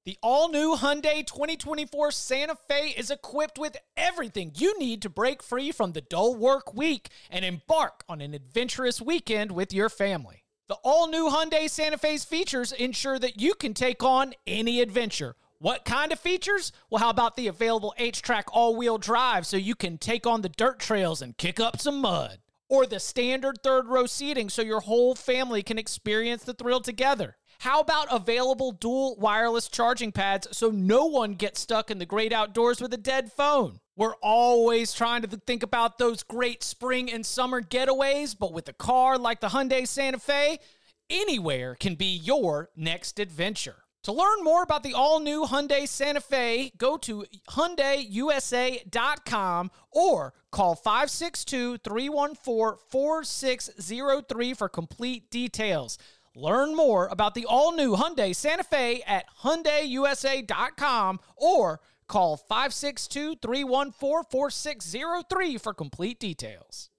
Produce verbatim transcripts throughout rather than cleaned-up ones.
The all-new Hyundai twenty twenty-four Santa Fe is equipped with everything you need to break free from the dull work week and embark on an adventurous weekend with your family. The all-new Hyundai Santa Fe's features ensure that you can take on any adventure. What kind of features? Well, how about the available H-Track all-wheel drive so you can take on the dirt trails and kick up some mud? Or the standard third-row seating so your whole family can experience the thrill together? How about available dual wireless charging pads so no one gets stuck in the great outdoors with a dead phone? We're always trying to think about those great spring and summer getaways, but with a car like the Hyundai Santa Fe, anywhere can be your next adventure. To learn more about the all-new Hyundai Santa Fe, go to Hyundai U S A dot com or call five six two, three one four, four six zero three for complete details. Learn more about the all-new Hyundai Santa Fe at Hyundai U S A dot com or call five six two, three one four, four six zero three for complete details.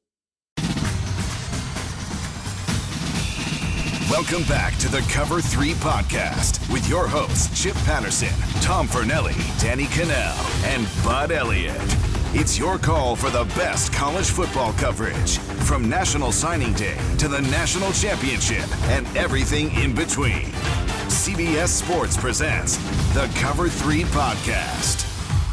Welcome back to the Cover three Podcast with your hosts, Chip Patterson, Tom Fornelli, Danny Cannell, and Bud Elliott. It's your call for the best college football coverage, from National Signing Day to the National Championship and everything in between. C B S Sports presents the Cover three Podcast.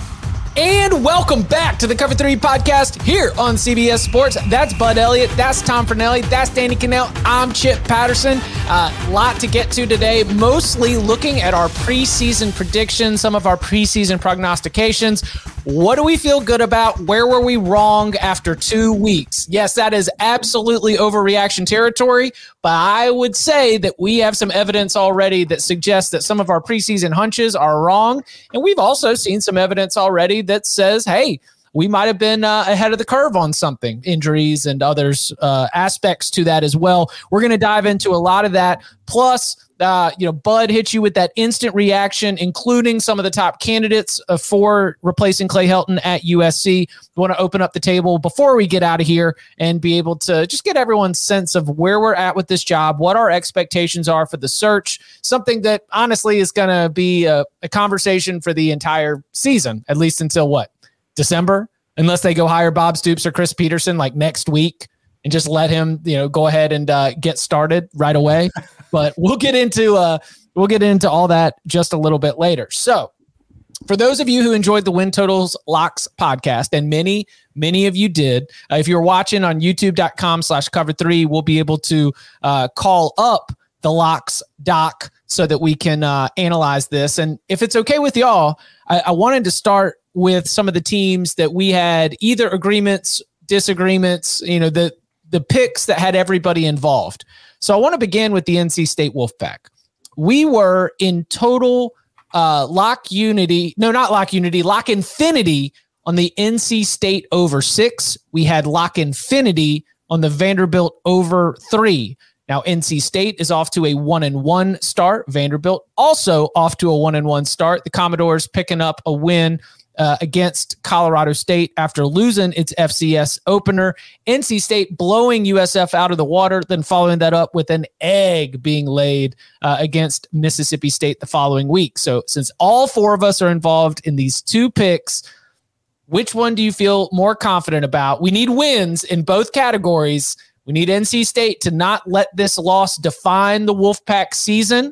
And welcome back to the Cover three Podcast here on C B S Sports. That's Bud Elliott. That's Tom Fornelli. That's Danny Cannell. I'm Chip Patterson. A uh, lot to get to today, mostly looking at our preseason predictions, some of our preseason prognostications. What do we feel good about? Where were we wrong after two weeks? Yes, that is absolutely overreaction territory, but I would say that we have some evidence already that suggests that some of our preseason hunches are wrong, and we've also seen some evidence already that says, hey, we might have been uh, ahead of the curve on something, injuries and others uh, aspects to that as well. We're going to dive into a lot of that. Plus, uh, you know, Bud hit you with that instant reaction, including some of the top candidates uh, for replacing Clay Helton at U S C. We want to open up the table before we get out of here and be able to just get everyone's sense of where we're at with this job, what our expectations are for the search, something that honestly is going to be a, a conversation for the entire season, at least until what? December, unless they go hire Bob Stoops or Chris Peterson like next week and just let him, you know, go ahead and uh, get started right away. But we'll get into uh, we'll get into all that just a little bit later. So for those of you who enjoyed the Win Totals Locks podcast, and many, many of you did, uh, if you're watching on youtube.com slash cover three, we'll be able to uh, call up the Locks doc so that we can uh, analyze this. And if it's okay with y'all, I, I wanted to start with some of the teams that we had either agreements, disagreements, you know, the the picks that had everybody involved. So I want to begin with the N C State Wolfpack. We were in total uh, lock unity, no, not lock unity, lock infinity on the N C State over six. We had lock infinity on the Vanderbilt over three. Now, N C State is off to a one and one start. Vanderbilt also off to a one and one start. The Commodores picking up a win Uh, against Colorado State after losing its F C S opener. N C State blowing U S F out of the water, then following that up with an egg being laid uh, against Mississippi State the following week. So since all four of us are involved in these two picks, which one do you feel more confident about? We need wins in both categories. We need N C State to not let this loss define the Wolfpack season.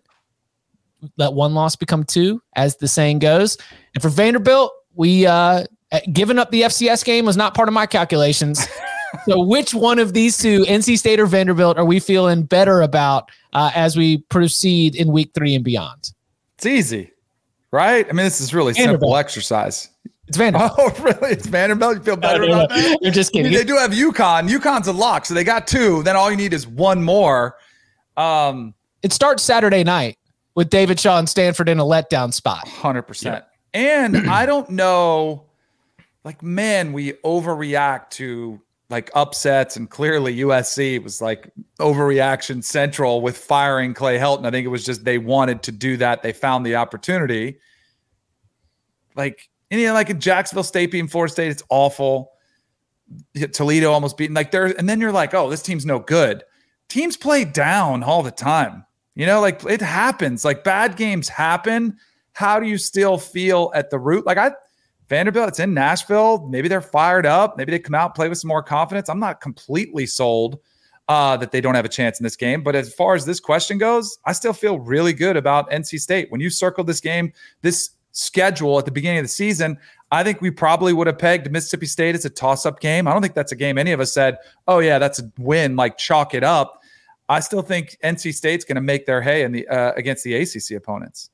Let one loss become two, as the saying goes. And for Vanderbilt, we uh, giving up the F C S game was not part of my calculations. So which one of these two, N C State or Vanderbilt, are we feeling better about uh, as we proceed in week three and beyond? It's easy, right? I mean, this is really Vanderbilt. Simple exercise. It's Vanderbilt. Oh, really? It's Vanderbilt? You feel better about that? You're just kidding. They do have UConn. UConn's a lock, so they got two. Then all you need is one more. Um, it starts Saturday night with David Shaw and Stanford in a letdown spot. one hundred percent. Yeah. And I don't know, like, man, we overreact to like upsets, and clearly U S C was like overreaction central with firing Clay Helton. I think it was just they wanted to do that. They found the opportunity. Like, any like in Jacksonville State beating Florida State, it's awful. Toledo almost beaten. Like there, and then you're like, oh, this team's no good. Teams play down all the time. You know, like it happens. Like bad games happen. how do you still feel at the root? Like I, Vanderbilt, it's in Nashville. Maybe they're fired up. Maybe they come out and play with some more confidence. I'm not completely sold uh, that they don't have a chance in this game. But as far as this question goes, I still feel really good about N C State. When you circled this game, this schedule at the beginning of the season, I think we probably would have pegged Mississippi State as a toss-up game. I don't think that's a game any of us said, oh, yeah, that's a win, like chalk it up. I still think N C State's going to make their hay in the uh, against the A C C opponents.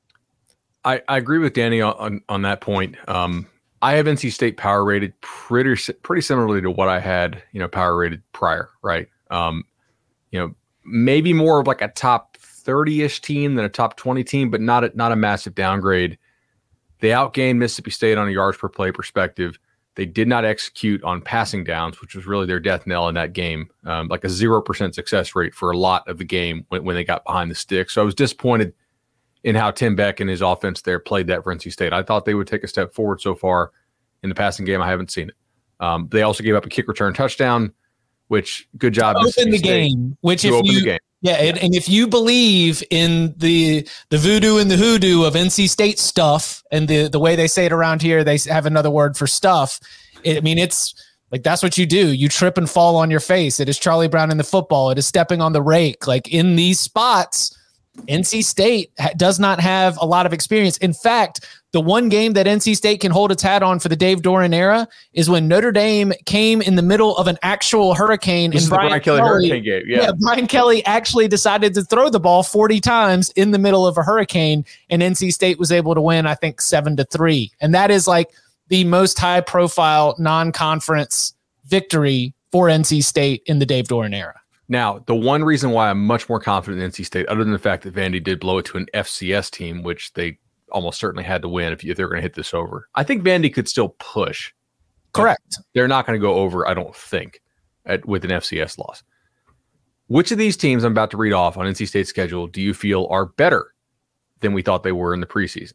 I, I agree with Danny on, on, on that point. Um, I have N C State power rated pretty pretty similarly to what I had, you know, power rated prior, right? Um, you know, maybe more of like a top thirty-ish team than a top twenty team, but not a, not a massive downgrade. They outgained Mississippi State on a yards per play perspective. They did not execute on passing downs, which was really their death knell in that game, um, like a zero percent success rate for a lot of the game when, when they got behind the stick. So I was disappointed in how Tim Beck and his offense there played that for N C State. I thought they would take a step forward so far in the passing game. I haven't seen it. Um, they also gave up a kick return touchdown, which good job. To open the game, which if you, game. Yeah, and, and if you believe in the the voodoo and the hoodoo of N C State stuff, and the, the way they say it around here, they have another word for stuff. It, I mean, it's like that's what you do. You trip and fall on your face. It is Charlie Brown in the football. It is stepping on the rake. Like in these spots, N C State ha- does not have a lot of experience. In fact, the one game that N C State can hold its hat on for the Dave Doeren era is when Notre Dame came in the middle of an actual hurricane. This and is Brian, Brian Kelly, Kelly hurricane game. Yeah. yeah, Brian Kelly actually decided to throw the ball forty times in the middle of a hurricane, and N C State was able to win, I think, seven to three. And that is like the most high-profile non-conference victory for N C State in the Dave Doeren era. Now, the one reason why I'm much more confident in N C State, other than the fact that Vandy did blow it to an F C S team, which they almost certainly had to win if, if they're going to hit this over. I think Vandy could still push. Correct. They're not going to go over, I don't think, at, with an F C S loss. Which of these teams I'm about to read off on N C State's schedule do you feel are better than we thought they were in the preseason?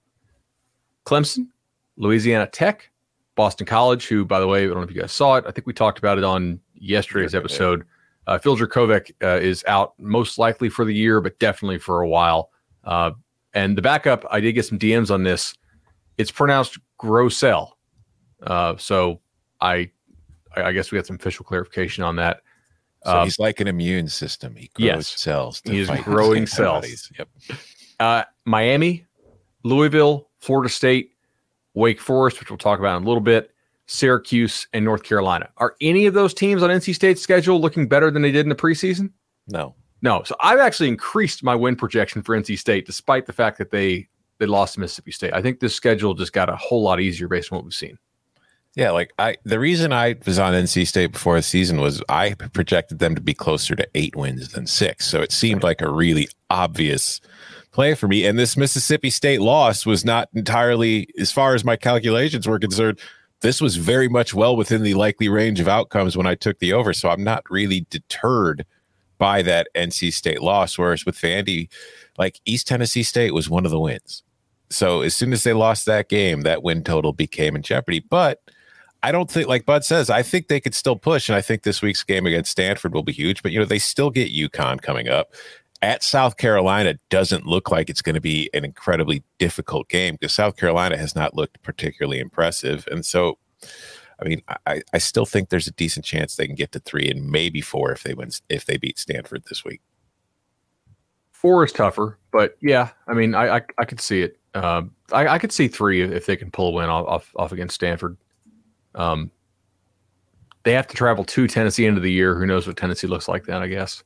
Clemson, Louisiana Tech, Boston College, who, by the way, I don't know if you guys saw it. I think we talked about it on yesterday's episode. Uh, Phil Jurkovec uh, is out most likely for the year, but definitely for a while. Uh, and the backup, I did get some D Ms on this. It's pronounced Grosel. Uh, so I I guess we had some official clarification on that. So uh, he's like an immune system. He grows yes, cells. To he is fight growing cells. Yep. Uh, Miami, Louisville, Florida State, Wake Forest, which we'll talk about in a little bit, Syracuse, and North Carolina. Are any of those teams on N C State's schedule looking better than they did in the preseason? No. No. So I've actually increased my win projection for N C State, despite the fact that they they lost to Mississippi State. I think this schedule just got a whole lot easier based on what we've seen. Yeah, like I, the reason I was on N C State before the season was I projected them to be closer to eight wins than six. So it seemed like a really obvious play for me. And this Mississippi State loss was not entirely, as far as my calculations were concerned, this was very much well within the likely range of outcomes when I took the over. So I'm not really deterred by that N C State loss. Whereas with Vandy, like East Tennessee State was one of the wins. So as soon as they lost that game, that win total became in jeopardy. But I don't think, like Bud says, I think they could still push. And I think this week's game against Stanford will be huge. But, you know, they still get UConn coming up. At South Carolina doesn't look like it's going to be an incredibly difficult game because South Carolina has not looked particularly impressive. And so, I mean, I, I still think there's a decent chance they can get to three and maybe four if they win, if they beat Stanford this week. Four is tougher, but yeah, I mean, I I, I could see it. Um, I, I could see three if they can pull a win off off, off against Stanford. Um, they have to travel to Tennessee end of the year. Who knows what Tennessee looks like then, I guess.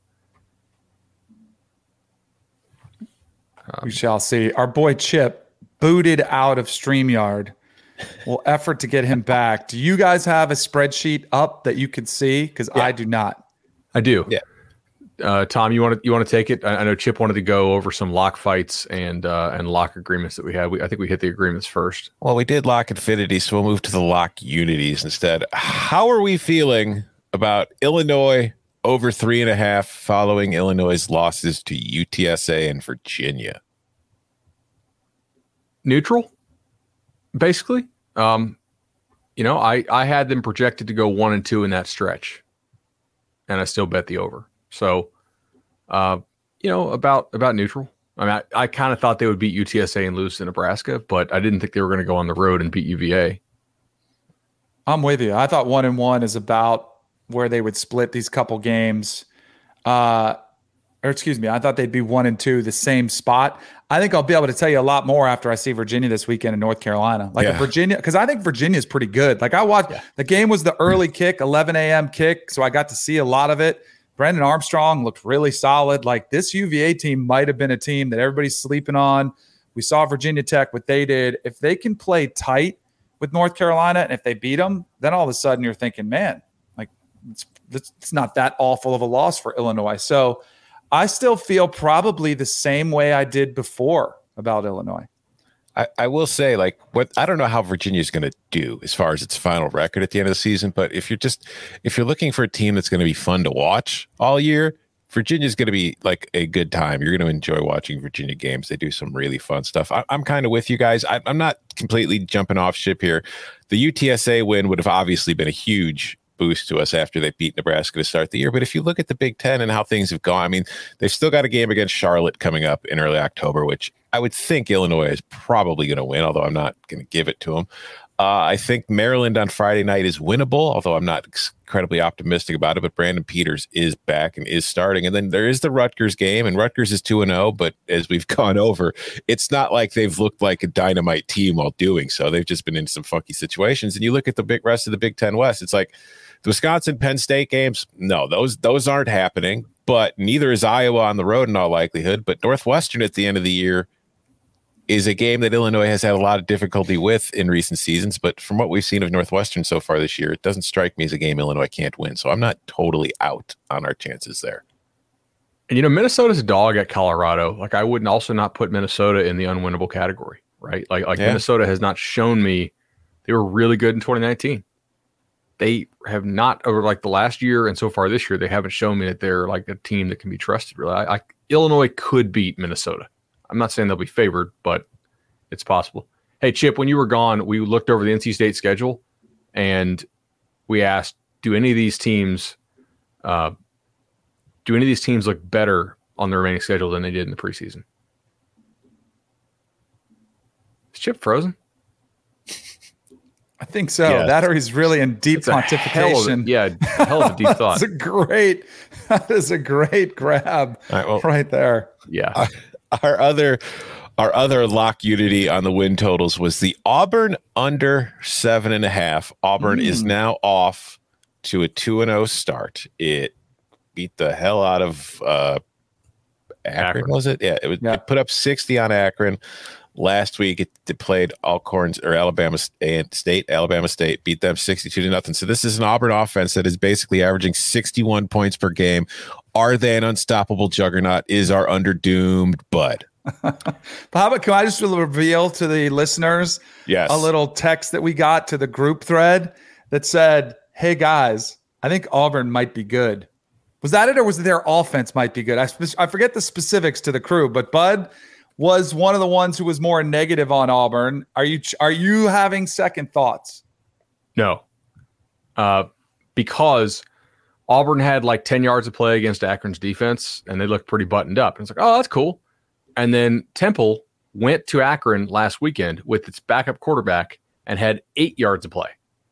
Um, we shall see. Our boy Chip booted out of StreamYard. We'll effort to get him back. Do you guys have a spreadsheet up that you could see? Because yeah. I do not. I do. Yeah. Uh, Tom, you want to you want to take it? I, I know Chip wanted to go over some lock fights and uh, and lock agreements that we had. We, I think we hit the agreements first. Well, we did lock infinity, so we'll move to the lock unities instead. How are we feeling about Illinois over three and a half following Illinois' losses to U T S A and Virginia? Neutral, basically. Um, you know, I, I had them projected to go one and two in that stretch, and I still bet the over. So, uh, you know, about about neutral. I mean, I, I kind of thought they would beat U T S A and lose to Nebraska, but I didn't think they were going to go on the road and beat U V A. I'm with you. I thought one and one is about where they would split these couple games. Uh, or excuse me, I thought they'd be one and two, the same spot. I think I'll be able to tell you a lot more after I see Virginia this weekend in North Carolina. Like yeah. a Virginia, because I think Virginia is pretty good. Like I watched, yeah. the game was the early kick, eleven a.m. kick, so I got to see a lot of it. Brendan Armstrong looked really solid. Like this U V A team might have been a team that everybody's sleeping on. We saw Virginia Tech, what they did. If they can play tight with North Carolina, and if they beat them, then all of a sudden you're thinking, man, like it's, it's not that awful of a loss for Illinois. So I still feel probably the same way I did before about Illinois. I, I will say, like, what I don't know how Virginia is going to do as far as its final record at the end of the season, but if you're just if you're looking for a team that's going to be fun to watch all year, Virginia is going to be like a good time. You're going to enjoy watching Virginia games. They do some really fun stuff. I, I'm kind of with you guys. I, I'm not completely jumping off ship here. The U T S A win would have obviously been a huge boost to us after they beat Nebraska to start the year. But if you look at the Big Ten and how things have gone, I mean, they've still got a game against Charlotte coming up in early October, which I would think Illinois is probably going to win, although I'm not going to give it to them. Uh, I think Maryland on Friday night is winnable, although I'm not incredibly optimistic about it. But Brandon Peters is back and is starting. And then there is the Rutgers game, and Rutgers is two and oh. But as we've gone over, it's not like they've looked like a dynamite team while doing so. They've just been in some funky situations. And you look at the big rest of the Big Ten West, it's like the Wisconsin Penn State games. No, those those aren't happening. But neither is Iowa on the road in all likelihood. But Northwestern at the end of the year is a game that Illinois has had a lot of difficulty with in recent seasons. But from what we've seen of Northwestern so far this year, it doesn't strike me as a game Illinois can't win. So I'm not totally out on our chances there. And, you know, Minnesota's a dog at Colorado. Like, I wouldn't also not put Minnesota in the unwinnable category, right? Like, like yeah. Minnesota has not shown me they were really good in twenty nineteen. They have not, over like the last year and so far this year, they haven't shown me that they're like a team that can be trusted. Really, I, I, Illinois could beat Minnesota. I'm not saying they'll be favored, but it's possible. Hey, Chip, when you were gone, we looked over the N C State schedule, and we asked, do any of these teams, uh, do any of these teams look better on the remaining schedule than they did in the preseason? Is Chip frozen? I think so. Yeah. That or he's really in deep It's a hell of pontification. a- yeah, a hell of a deep thought. That's a great, that is a great grab All right, well, right there. Yeah. Uh, Our other our other lock unity on the win totals was the Auburn under seven and a half. Auburn mm. is now off to a two and oh start. It beat the hell out of uh, Akron, Akron. was it? Yeah, it was. Yeah. It put up sixty on Akron. Last week, it, it played Alcorn or Alabama State. Alabama State beat them sixty-two to nothing. So this is an Auburn offense that is basically averaging sixty-one points per game. Are they an unstoppable juggernaut? Is our under doomed bud? But how about, can I just reveal to the listeners Yes. a little text that we got to the group thread that said, hey guys, I think Auburn might be good. Was that it, or was it their offense might be good? I, spe- I forget the specifics to the crew, but Bud was one of the ones who was more negative on Auburn. Are you are you having second thoughts? No, uh, because Auburn had like ten yards of play against Akron's defense, and they looked pretty buttoned up. And it's like, oh, that's cool. And then Temple went to Akron last weekend with its backup quarterback and had eight yards of play.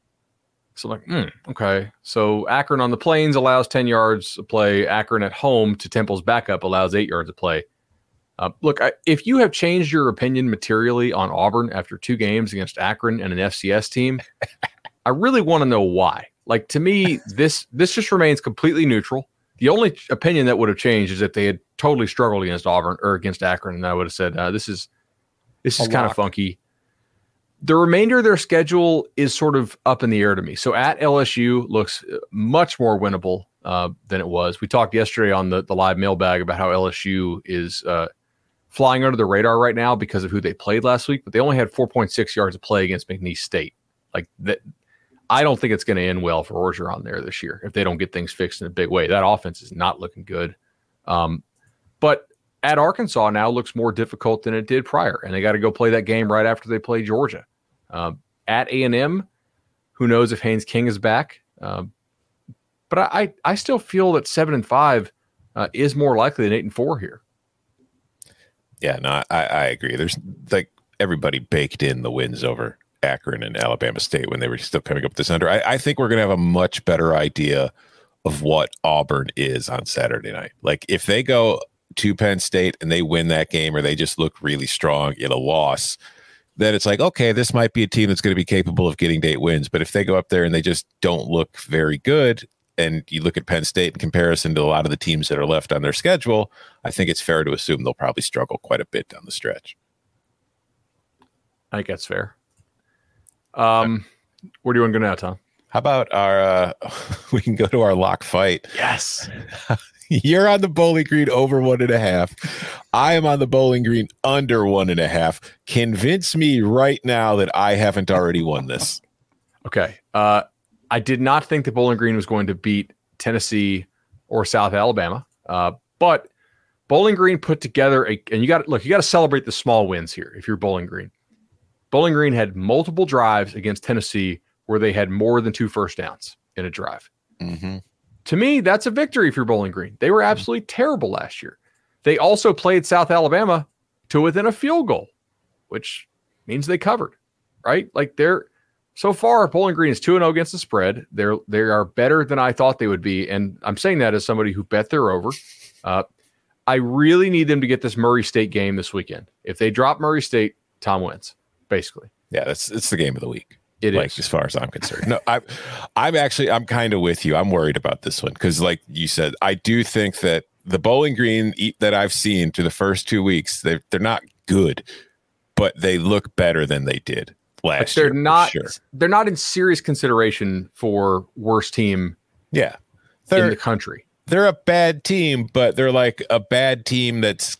So like, hmm, okay. So Akron on the plains allows ten yards of play. Akron at home to Temple's backup allows eight yards of play. Uh, look, I, if you have changed your opinion materially on Auburn after two games against Akron and an F C S team, I really want to know why. Like, to me, this this just remains completely neutral. The only opinion that would have changed is if they had totally struggled against Auburn or against Akron, and I would have said, uh, this is this is kind of funky. The remainder of their schedule is sort of up in the air to me. So at L S U looks much more winnable uh, than it was. We talked yesterday on the, the live mailbag about how L S U is uh, flying under the radar right now because of who they played last week, but they only had four point six yards of play against McNeese State. Like that, I don't think it's going to end well for Orgeron there this year if they don't get things fixed in a big way. That offense is not looking good. Um, but at Arkansas now looks more difficult than it did prior, and they got to go play that game right after they play Georgia. Um, at A and M, who knows if Haynes King is back? Um, but I, I, I still feel that seven and five uh, is more likely than eight and four here. Yeah, no, I, I agree. There's like everybody baked in the wins over Akron and Alabama State when they were still coming up with this under. I, I think we're going to have a much better idea of what Auburn is on Saturday night. Like if they go to Penn State and they win that game, or they just look really strong in a loss, then it's like, okay, this might be a team that's going to be capable of getting eight wins. But if they go up there and they just don't look very good, and you look at Penn State in comparison to a lot of the teams that are left on their schedule, I think it's fair to assume they'll probably struggle quite a bit down the stretch. I think that's fair. Um, where do you want to go now, Tom? How about our, uh, we can go to our lock fight. Yes. You're on the Bowling Green over one and a half. I am on the Bowling Green under one and a half. Convince me right now that I haven't already won this. Okay. Uh, I did not think that Bowling Green was going to beat Tennessee or South Alabama, uh, but Bowling Green put together a, and you got to look, you got to celebrate the small wins here. If you're Bowling Green, Bowling Green had multiple drives against Tennessee where they had more than two first downs in a drive. Mm-hmm. To me, that's a victory if you're Bowling Green. They were absolutely terrible last year. They also played South Alabama to within a field goal, which means they covered, right? Like they're, so far, Bowling Green is two and oh against the spread. They're they are better than I thought they would be, and I'm saying that as somebody who bet they're over. Uh, I really need them to get this Murray State game this weekend. If they drop Murray State, Tom wins, basically. Yeah, that's it's the game of the week. It like, is, as far as I'm concerned. No, I, I'm actually I'm kind of with you. I'm worried about this one because, like you said, I do think that the Bowling Green that I've seen through the first two weeks, they they're not good, but they look better than they did last they're year. Not, sure. They're not in serious consideration for worst team yeah. in the country. They're a bad team, but they're like a bad team that's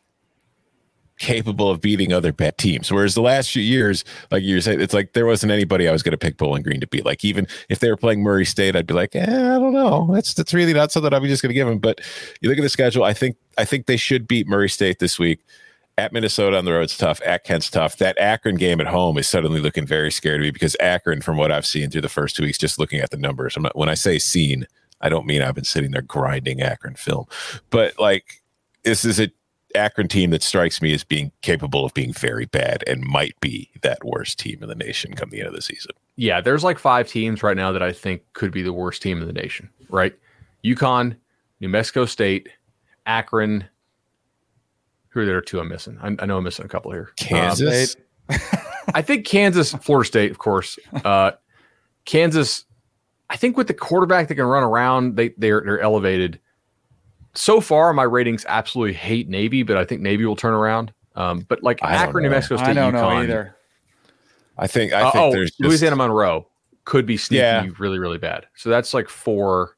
capable of beating other bad teams. Whereas the last few years, like you're saying, it's like there wasn't anybody I was going to pick Bowling Green to beat. Like even if they were playing Murray State, I'd be like, eh, I don't know. That's that's really not something I'm just going to give them. But you look at the schedule, I think I think they should beat Murray State this week. At Minnesota on the road's tough. At Kent's tough. That Akron game at home is suddenly looking very scary to me because Akron, from what I've seen through the first two weeks, just looking at the numbers, I'm not, when I say seen, I don't mean I've been sitting there grinding Akron film, but like this is a Akron team that strikes me as being capable of being very bad and might be that worst team in the nation come the end of the season. Yeah, there's like five teams right now that I think could be the worst team in the nation, right? UConn, New Mexico State, Akron. Who are there two I'm missing? I, I know I'm missing a couple here. Kansas. Um, I think Kansas, Florida State, of course. Uh, Kansas, I think with the quarterback that can run around, they, they're, they're elevated. So far, my ratings absolutely hate Navy, but I think Navy will turn around. Um, but like Akron, New Mexico State, I don't UConn, know either. I think, I uh, think oh, there's just, Louisiana Monroe could be sneaky Yeah. really, really bad. So that's like four.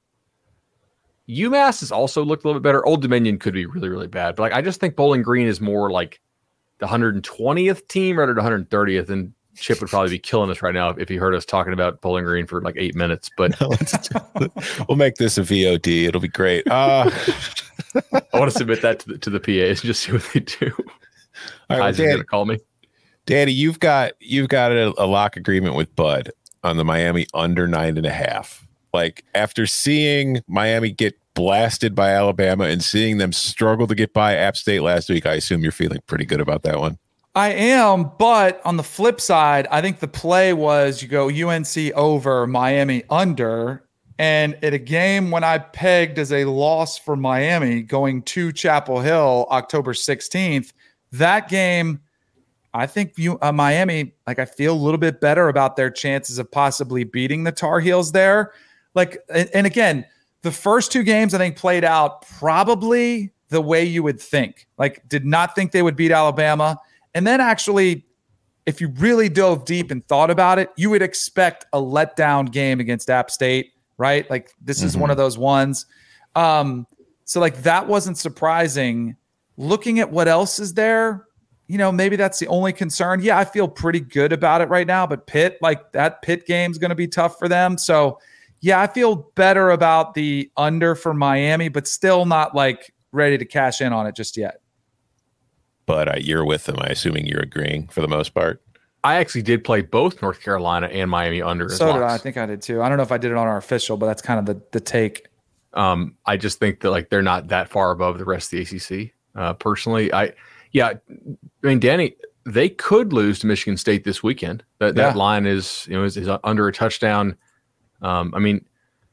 UMass has also looked a little bit better. Old Dominion could be really, really bad. But like, I just think Bowling Green is more like the one hundred twentieth team rather than one hundred thirtieth. And Chip would probably be killing us right now if he heard us talking about Bowling Green for like eight minutes. But we'll make this a V O D. It'll be great. Uh, I want to submit that to the, to the P As and just see what they do. all right, Kaiser's Danny, going to call me. Danny, you've got you've got a, a lock agreement with Bud on the Miami under nine and a half. Like after seeing Miami get blasted by Alabama and seeing them struggle to get by App State last week, I assume you're feeling pretty good about that one. I am, but on the flip side, I think the play was you go U N C over, Miami under, and at a game when I pegged as a loss for Miami going to Chapel Hill October sixteenth, that game, I think you uh, Miami, like I feel a little bit better about their chances of possibly beating the Tar Heels there. Like, and, and again, the first two games I think played out probably the way you would think. Like, did not think they would beat Alabama. And then actually, if you really dove deep and thought about it, you would expect a letdown game against App State, right? Like this mm-hmm. is one of those ones. Um, so like that wasn't surprising. Looking at what else is there, you know, maybe that's the only concern. Yeah, I feel pretty good about it right now, but Pitt, like that Pitt game is going to be tough for them. So yeah, I feel better about the under for Miami, but still not like ready to cash in on it just yet. But uh, you're with them. I'm assuming you're agreeing for the most part. I actually did play both North Carolina and Miami under. So as did locks. I. I think I did too. I don't know if I did it on our official, but that's kind of the the take. Um, I just think that like they're not that far above the rest of the A C C. Uh, personally, I Yeah, I mean, Danny, they could lose to Michigan State this weekend. That that Yeah. line is, you know, is, is under a touchdown. Um, I mean,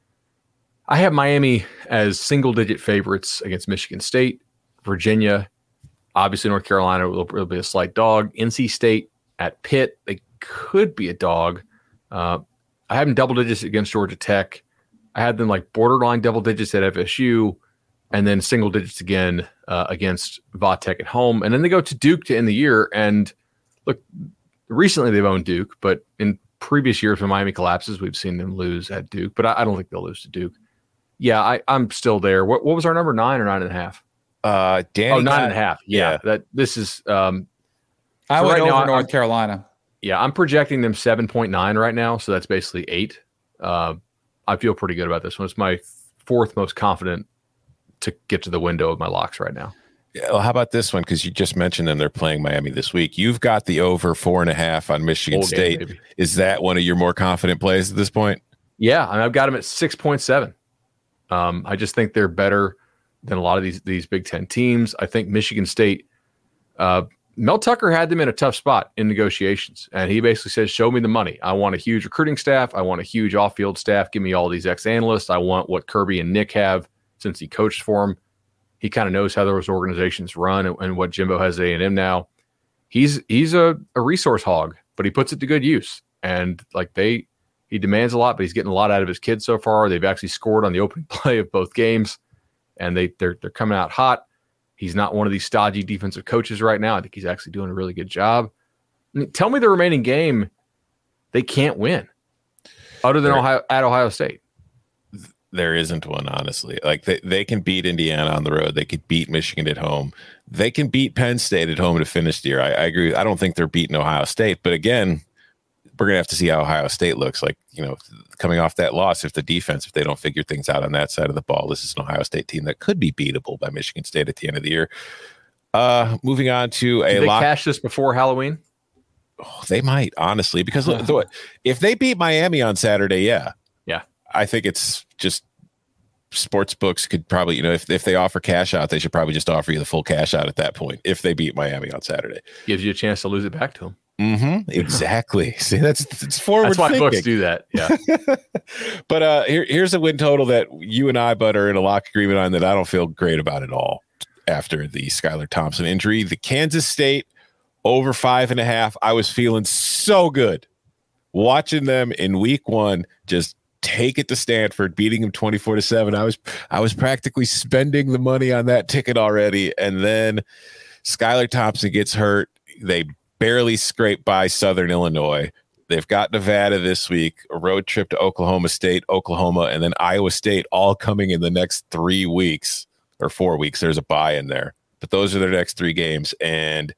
I have Miami as single-digit favorites against Michigan State, Virginia, obviously North Carolina will, will be a slight dog. N C State at Pitt, they could be a dog. Uh, I have them double digits against Georgia Tech. I had them like borderline double digits at F S U, and then single digits again uh, against Va-Tech at home. And then they go to Duke to end the year. And look, recently they've owned Duke, but in previous years when Miami collapses, we've seen them lose at Duke. But I, I don't think they'll lose to Duke. Yeah, I, I'm still there. What, what was our number? Nine or nine and a half? Uh, Danny Oh, nine got- and a half. Yeah, yeah. that this is. Um, I So went right now, over I'm- North Carolina. yeah, I'm projecting them seven point nine right now, so that's basically eight. Uh, I feel pretty good about this one. It's my fourth most confident to get to the window of my locks right now. Yeah, well, how about this one? Because you just mentioned them. They're playing Miami this week. You've got the over four and a half on Michigan Bowl game, State. baby. Is that one of your more confident plays at this point? Yeah, and I've got them at six point seven. Um, I just think they're better than a lot of these these Big Ten teams. I think Michigan State. Uh, Mel Tucker had them in a tough spot in negotiations, and he basically says, "Show me the money. I want a huge recruiting staff. I want a huge off-field staff. Give me all these ex-analysts. I want what Kirby and Nick have since he coached for them. He kind of knows how those organizations run and, and what Jimbo has at A and M now. He's he's a, a resource hog, but he puts it to good use. And like they, he demands a lot, but he's getting a lot out of his kids so far. They've actually scored on the opening play of both games, and they they're they're coming out hot. He's not one of these stodgy defensive coaches right now. I think he's actually doing a really good job. I mean, tell me the remaining game they can't win, other than Right. Ohio at Ohio State. There isn't one, honestly. Like they, they can beat Indiana on the road. They could beat Michigan at home. They can beat Penn State at home to finish the year. I, I agree. I don't think they're beating Ohio State, but again, we're gonna have to see how Ohio State looks like. You know, coming off that loss, if the defense, if they don't figure things out on that side of the ball, this is an Ohio State team that could be beatable by Michigan State at the end of the year. Uh, moving on to a Did they lock. cash this before Halloween? Oh, they might, honestly, because look, the- if they beat Miami on Saturday, yeah, Yeah. I think it's just sports books could probably, you know, if, if they offer cash out, they should probably just offer you the full cash out at that point if they beat Miami on Saturday. Gives you a chance to lose it back to them. Mm-hmm. Exactly. See, that's it's forward That's why thinking. books do that. Yeah. But uh, here, here's a win total that you and I, Bud, are in a lock agreement on that I don't feel great about at all after the Skylar Thompson injury. The Kansas State over five and a half. I was feeling so good watching them in week one, just take it to Stanford, beating them twenty-four to seven. I was I was practically spending the money on that ticket already. And then Skylar Thompson gets hurt. They barely scrape by Southern Illinois. They've got Nevada this week, a road trip to Oklahoma State, Oklahoma, and then Iowa State, all coming in the next three weeks or four weeks. There's a bye in there, but those are their next three games. And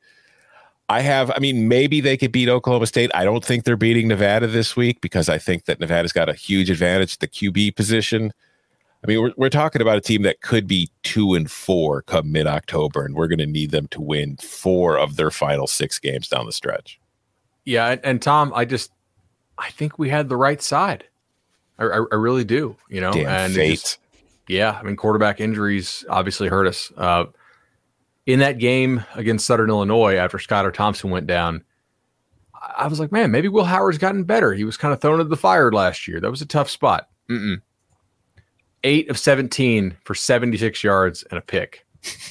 I have, I mean, maybe they could beat Oklahoma State. I don't think they're beating Nevada this week because I think that Nevada's got a huge advantage at the Q B position. I mean, we're, we're talking about a team that could be two and four come mid-October, and we're going to need them to win four of their final six games down the stretch. Yeah. And, and Tom, I just, I think we had the right side. I, I, I really do, you know, Damn and it fate. just- yeah. I mean, quarterback injuries obviously hurt us. Uh, in that game against Southern Illinois, after Skylar Thompson went down, I I was like, man, maybe Will Howard's gotten better. He was kind of thrown into the fire last year. That was a tough spot. Mm-mm. Eight of seventeen for seventy-six yards and a pick.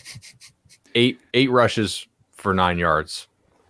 eight eight rushes for nine yards.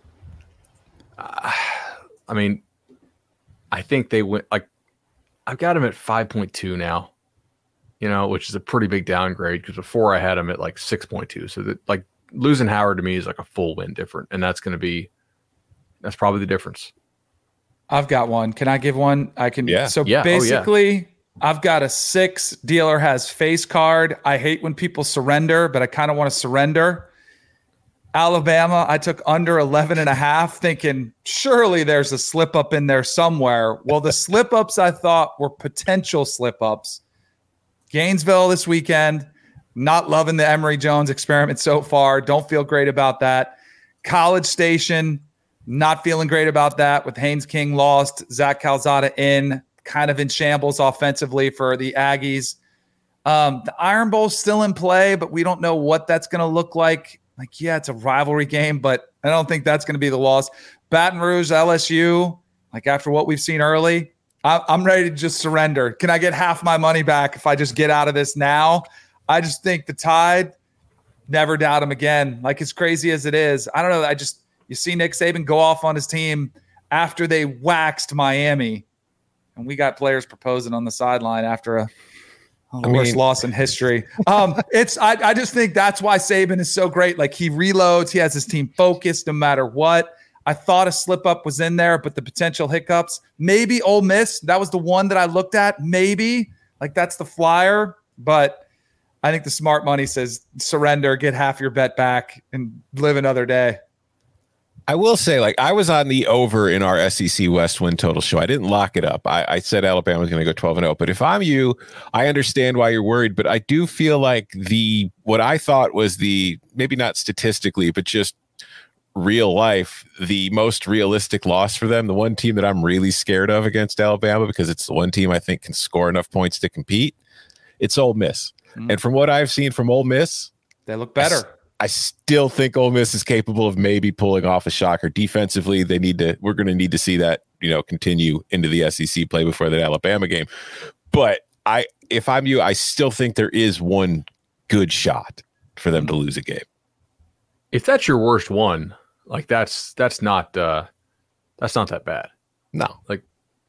Uh, I mean, I think they went like I've got him at five point two now, you know, which is a pretty big downgrade because before I had him at like six point two. So that like losing Howard to me is like a full win different. And that's going to be, that's probably the difference. I've got one. Can I give one? I can. Yeah. So Yeah. Oh, yeah. basically, I've got a six. Dealer has face card. I hate when people surrender, but I kind of want to surrender. Alabama, I took under eleven and a half, thinking surely there's a slip up in there somewhere. Well, the slip ups I thought were potential slip ups. Gainesville this weekend, not loving the Emory Jones experiment so far. Don't feel great about that. College Station, not feeling great about that with Haynes King lost, Zach Calzada in, kind of in shambles offensively for the Aggies. Um, the Iron Bowl's still in play, but we don't know what that's going to look like. Like, yeah, it's a rivalry game, but I don't think that's going to be the loss. Baton Rouge, L S U, like after what we've seen early, I, I'm ready to just surrender. Can I get half my money back if I just get out of this now? I just think the Tide, never doubt them again. Like, as crazy as it is, I don't know. I just, you see Nick Saban go off on his team after they waxed Miami, and we got players proposing on the sideline after a oh, worst mean, loss in history. Um, it's I, I just think that's why Saban is so great. Like, he reloads, he has his team focused no matter what. I thought a slip up was in there, but the potential hiccups, maybe Ole Miss, that was the one that I looked at. Maybe like that's the flyer, but I think the smart money says surrender, get half your bet back, and live another day. I will say, like, I was on the over in our S E C West win total show. I didn't lock it up. I, I said Alabama was going to go twelve and oh. But if I'm you, I understand why you're worried. But I do feel like the what I thought was the maybe not statistically, but just real life, the most realistic loss for them. The one team that I'm really scared of against Alabama, because it's the one team I think can score enough points to compete. It's Ole Miss, mm-hmm. and from what I've seen from Ole Miss, they look better. I, I still think Ole Miss is capable of maybe pulling off a shocker. Defensively, they need to. We're going to need to see that, you know, continue into the S E C play before that Alabama game. But I, if I'm you, I still think there is one good shot for them to lose a game. If that's your worst one, like that's that's not uh, that's not that bad. No, like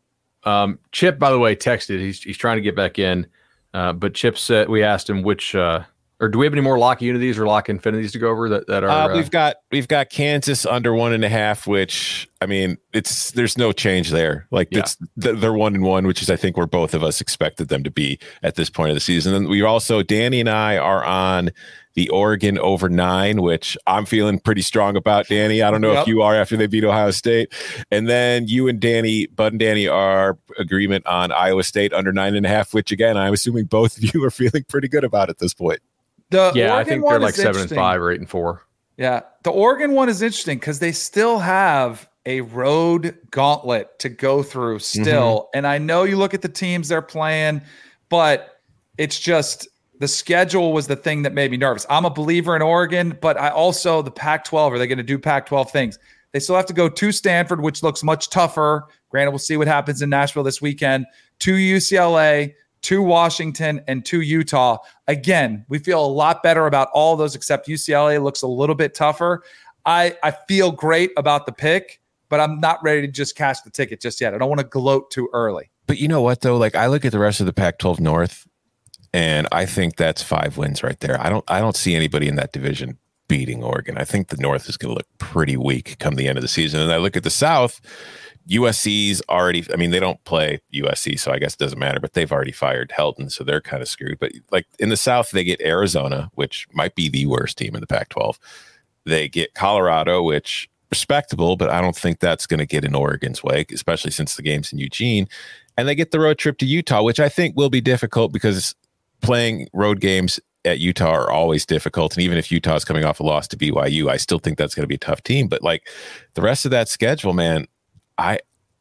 um, Chip, by the way, texted. He's he's trying to get back in, uh, but Chip said we asked him which. Uh, Or do we have any more lock unities or lock infinities to go over that, that are? Uh, uh, we've got we've got Kansas under one and a half, which I mean, it's there's no change there. Like yeah. it's they're one and one, which is I think where both of us expected them to be at this point of the season. And we also Danny and I are on the Oregon over nine, which I'm feeling pretty strong about. Danny, I don't know yep. if you are after they beat Ohio State. And then you and Danny, Bud and Danny, are agreement on Iowa State under nine and a half, which again I'm assuming both of you are feeling pretty good about at this point. The yeah, Oregon I think they're like seven and five or eight and four. Yeah, the Oregon one is interesting because they still have a road gauntlet to go through still. Mm-hmm. And I know you look at the teams they're playing, but it's just the schedule was the thing that made me nervous. I'm a believer in Oregon, but I also, the Pac twelve, are they going to do Pac twelve things? They still have to go to Stanford, which looks much tougher. Granted, we'll see what happens in Nashville this weekend, to U C L A, to Washington, and to Utah. Again, we feel a lot better about all those except U C L A looks a little bit tougher. I, I feel great about the pick, but I'm not ready to just cash the ticket just yet. I don't want to gloat too early. But you know what, though? Like, I look at the rest of the Pac twelve North, and I think that's five wins right there. I don't I don't see anybody in that division beating Oregon. I think the North is going to look pretty weak come the end of the season. And I look at the South, U S C's already, I mean, they don't play U S C, so I guess it doesn't matter, but they've already fired Helton, so they're kind of screwed. But like in the South, they get Arizona, which might be the worst team in the Pac twelve. They get Colorado, which respectable, but I don't think that's going to get in Oregon's way, especially since the game's in Eugene. And they get the road trip to Utah, which I think will be difficult because playing road games at Utah are always difficult. And even if Utah is coming off a loss to B Y U, I still think that's going to be a tough team. But like the rest of that schedule, man, I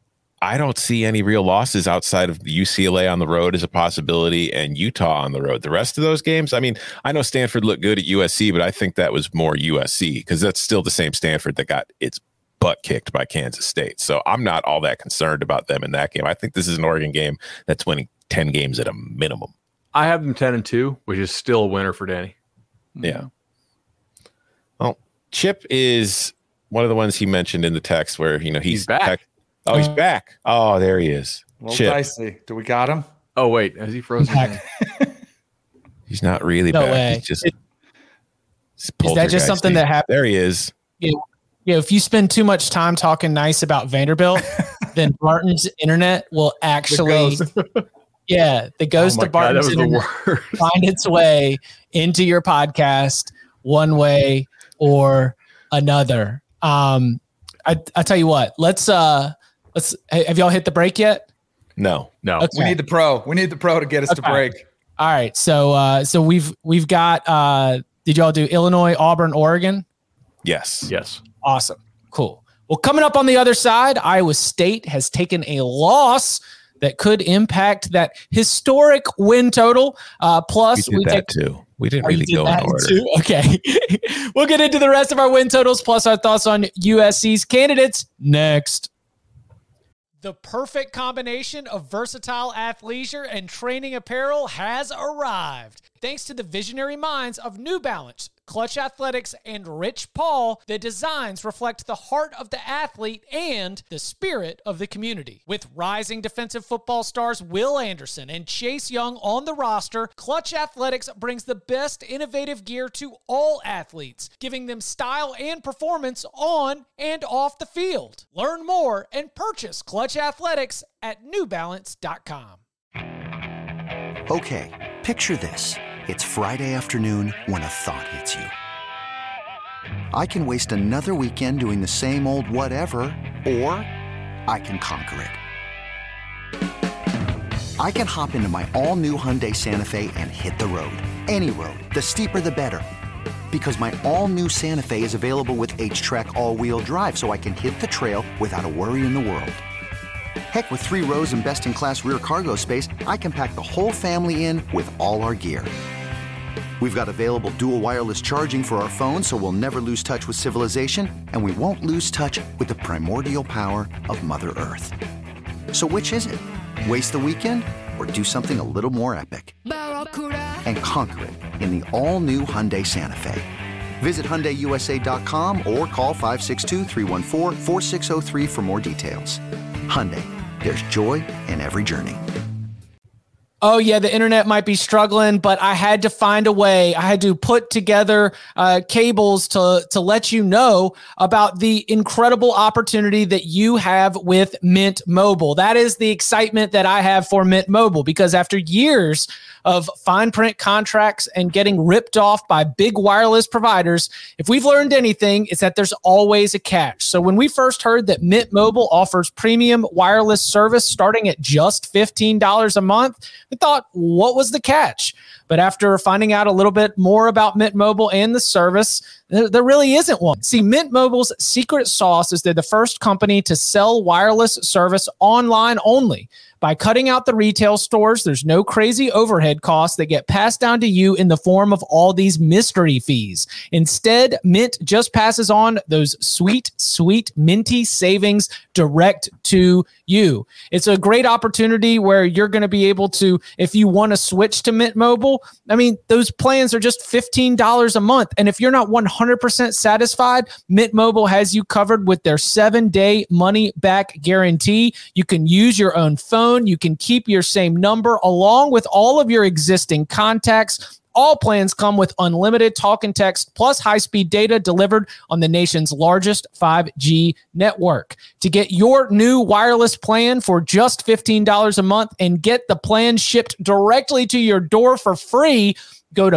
I don't see any real losses outside of U C L A on the road as a possibility and Utah on the road. The rest of those games, I mean, I know Stanford looked good at U S C, but I think that was more U S C because that's still the same Stanford that got its butt kicked by Kansas State. So I'm not all that concerned about them in that game. I think this is an Oregon game that's winning ten games at a minimum. I have them ten and two, which is still a winner for Danny. Yeah. Well, Chip is one of the ones he mentioned in the text where, you know, he's, he's back. Tech- oh, he's back. Oh, there he is. Well, Chip. dicey. Do we got him? Oh, wait. Has he frozen? Back. He's not really no back. Way. He's just, it, is that just something that happened? There he is. Yeah. Yeah, if you spend too much time talking nice about Vanderbilt, then Barton's internet will actually, yeah, the ghost oh of Barton's God, internet find its way into your podcast one way or another. Um, I I tell you what, let's uh, let's have y'all hit the break yet? No, no. Okay. We need the pro. We need the pro to get us okay. to break. All right, so uh, so we've we've got. Uh, did y'all do Illinois, Auburn, Oregon? Yes. Yes. Awesome. Cool. Well, coming up on the other side, Iowa State has taken a loss that could impact that historic win total. Uh, plus, we, we that take too. We didn't Oh, really you did go in that order. too? Okay. We'll get into the rest of our win totals plus our thoughts on U S C's candidates next. The perfect combination of versatile athleisure and training apparel has arrived. Thanks to the visionary minds of New Balance, Clutch Athletics, and Rich Paul, the designs reflect the heart of the athlete and the spirit of the community. With rising defensive football stars Will Anderson and Chase Young on the roster, Clutch Athletics brings the best innovative gear to all athletes, giving them style and performance on and off the field. Learn more and purchase Clutch Athletics at new balance dot com. Okay, picture this. It's Friday afternoon when a thought hits you. I can waste another weekend doing the same old whatever, or I can conquer it. I can hop into my all-new Hyundai Santa Fe and hit the road. Any road. The steeper, the better. Because my all-new Santa Fe is available with H-Track all-wheel drive, so I can hit the trail without a worry in the world. Heck, with three rows and best-in-class rear cargo space, I can pack the whole family in with all our gear. We've got available dual wireless charging for our phones, so we'll never lose touch with civilization, and we won't lose touch with the primordial power of Mother Earth. So which is it? Waste the weekend or do something a little more epic? And conquer it in the all-new Hyundai Santa Fe. Visit Hyundai U S A dot com or call five six two, three one four, four six zero three for more details. Hyundai, there's joy in every journey. Oh, yeah, the internet might be struggling, but I had to find a way. I had to put together uh, cables to, to let you know about the incredible opportunity that you have with Mint Mobile. That is the excitement that I have for Mint Mobile, because after years of fine print contracts and getting ripped off by big wireless providers, if we've learned anything, it's that there's always a catch. So when we first heard that Mint Mobile offers premium wireless service starting at just fifteen dollars a month, we thought, what was the catch? But after finding out a little bit more about Mint Mobile and the service, there, there really isn't one. See, Mint Mobile's secret sauce is they're the first company to sell wireless service online only. By cutting out the retail stores, there's no crazy overhead costs that get passed down to you in the form of all these mystery fees. Instead, Mint just passes on those sweet, sweet, minty savings direct to you. It's a great opportunity where you're going to be able to, if you want to switch to Mint Mobile, I mean, those plans are just fifteen dollars a month. And if you're not one hundred percent satisfied, Mint Mobile has you covered with their seven-day money-back guarantee. You can use your own phone. You can keep your same number along with all of your existing contacts. All plans come with unlimited talk and text plus high-speed data delivered on the nation's largest five G network. To get your new wireless plan for just fifteen dollars a month and get the plan shipped directly to your door for free, go to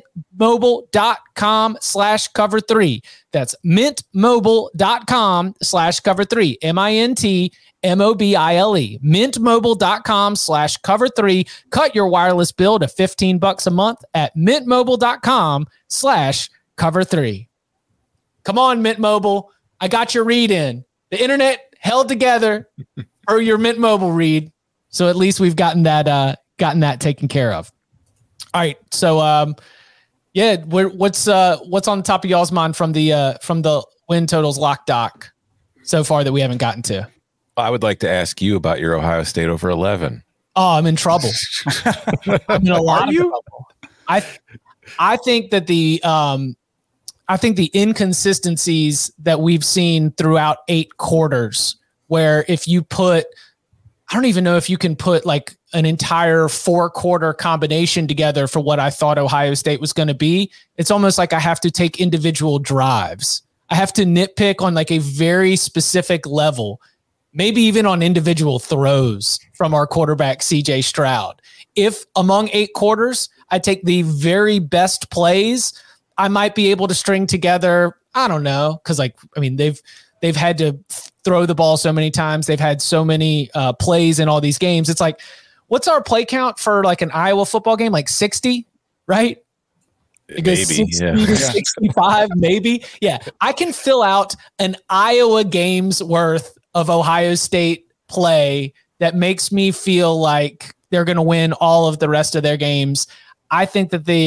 mintmobile.com slash cover three. That's mintmobile.com slash cover three. M I N T M O B I L E. Mintmobile.com slash cover three. Cut your wireless bill to fifteen bucks a month at mintmobile.com slash cover three. Come on, Mint Mobile. I got your read in. The internet held together for your Mint Mobile read. So at least we've gotten that, uh, gotten that taken care of. All right. So, um, yeah, we're, what's, uh, what's on the top of y'all's mind from the, uh, from the win totals lock doc so far that we haven't gotten to? I would like to ask you about your Ohio State over eleven. Oh, I'm in trouble. I'm in a lot of trouble. I, I think that the, um, I think the inconsistencies that we've seen throughout eight quarters, where if you put, I don't even know if you can put like an entire four quarter combination together for what I thought Ohio State was going to be. It's almost like I have to take individual drives. I have to nitpick on like a very specific level, maybe even on individual throws from our quarterback, C J Stroud. If among eight quarters, I take the very best plays, I might be able to string together, I don't know, because like, I mean, they've they've had to throw the ball so many times. They've had so many uh, plays in all these games. It's like, what's our play count for like an Iowa football game? Like sixty, right? It goes Maybe, sixty yeah. to sixty-five, maybe. Yeah, I can fill out an Iowa game's worth of Ohio State play that makes me feel like they're going to win all of the rest of their games. I think that the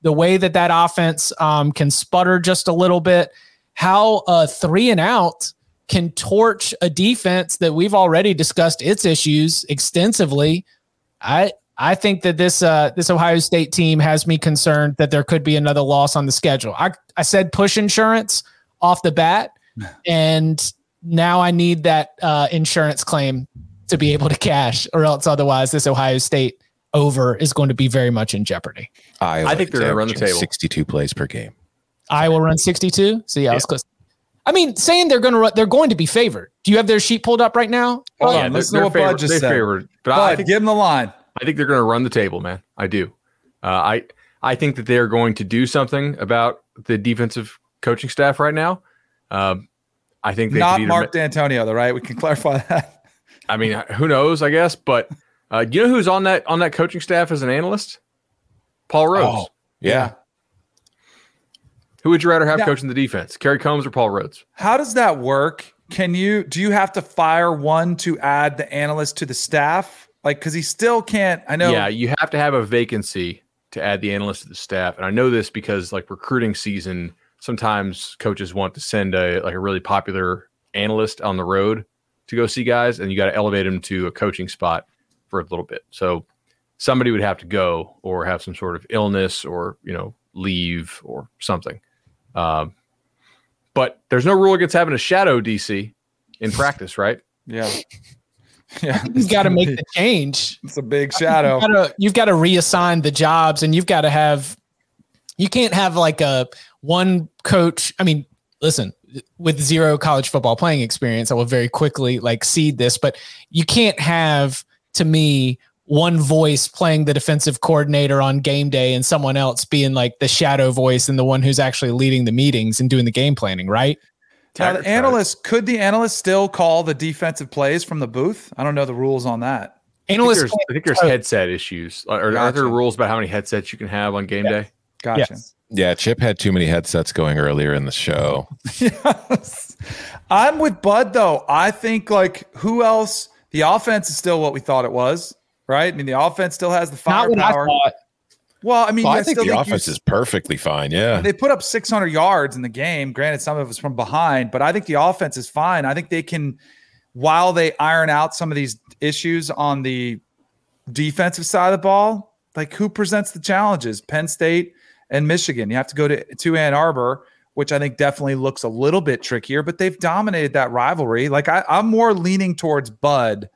the way that that offense um, can sputter just a little bit, how a three and out can torch a defense that we've already discussed its issues extensively. I I think that this uh, this Ohio State team has me concerned that there could be another loss on the schedule. I, I said push insurance off the bat, and now I need that uh, insurance claim to be able to cash, or else otherwise this Ohio State over is going to be very much in jeopardy. Iowa I think they're going to run the table. sixty-two plays per game. Iowa run sixty-two. So yeah, Yeah. I was close. I mean, saying they're going to run, they're going to be favored. Do you have their sheet pulled up right now? Hold Yeah, on, they're, listen they're to what favored, Bud just they're said. favored, but Bud, I think, give him the line. I think they're going to run the table, man. I do. Uh, I I think that they're going to do something about the defensive coaching staff right now. Um, I think they Not could either Mark ma- D'Antonio, though, right? We can clarify that. I mean, who knows? I guess, but uh, you know who's on that on that coaching staff as an analyst? Paul Rhodes. Oh, yeah. Who would you rather have Yeah. coaching the defense, Kerry Combs or Paul Rhodes? How does that work? Can you do you have to fire one to add the analyst to the staff? Like, because he still can't. I know. Yeah, you have to have a vacancy to add the analyst to the staff, and I know this because like recruiting season, sometimes coaches want to send a like a really popular analyst on the road to go see guys, and you got to elevate him to a coaching spot for a little bit. So somebody would have to go or have some sort of illness or you know leave or something. Um, but there's no rule against having a shadow D C in practice, right? Yeah. Yeah. You've got to make the change. It's a big shadow. You've gotta, you've got to reassign the jobs, and you've got to have, you can't have like a one coach. I mean, listen, with zero college football playing experience, I will very quickly like seed this, but you can't have, to me, one voice playing the defensive coordinator on game day and someone else being like the shadow voice and the one who's actually leading the meetings and doing the game planning, right? Now, Taggart the analyst, could the analyst still call the defensive plays from the booth? I don't know the rules on that. I think Analysts, there's, I think there's headset issues. Or are Gotcha. there rules about how many headsets you can have on game day? Gotcha. yes. Yeah, Chip had too many headsets going earlier in the show. Yes. I'm with Bud, though. I think, like, who else? The offense is still what we thought it was, right? I mean, the offense still has the Not what I firepower. thought. Well, I mean, Well, I I think still the think you offense is perfectly fine. Yeah. They put up six hundred yards in the game. Granted, some of it's from behind, but I think the offense is fine. I think they can, while they iron out some of these issues on the defensive side of the ball, like who presents the challenges? Penn State and Michigan. You have to go to, to Ann Arbor, which I think definitely looks a little bit trickier, but they've dominated that rivalry. Like I, I'm more leaning towards Bud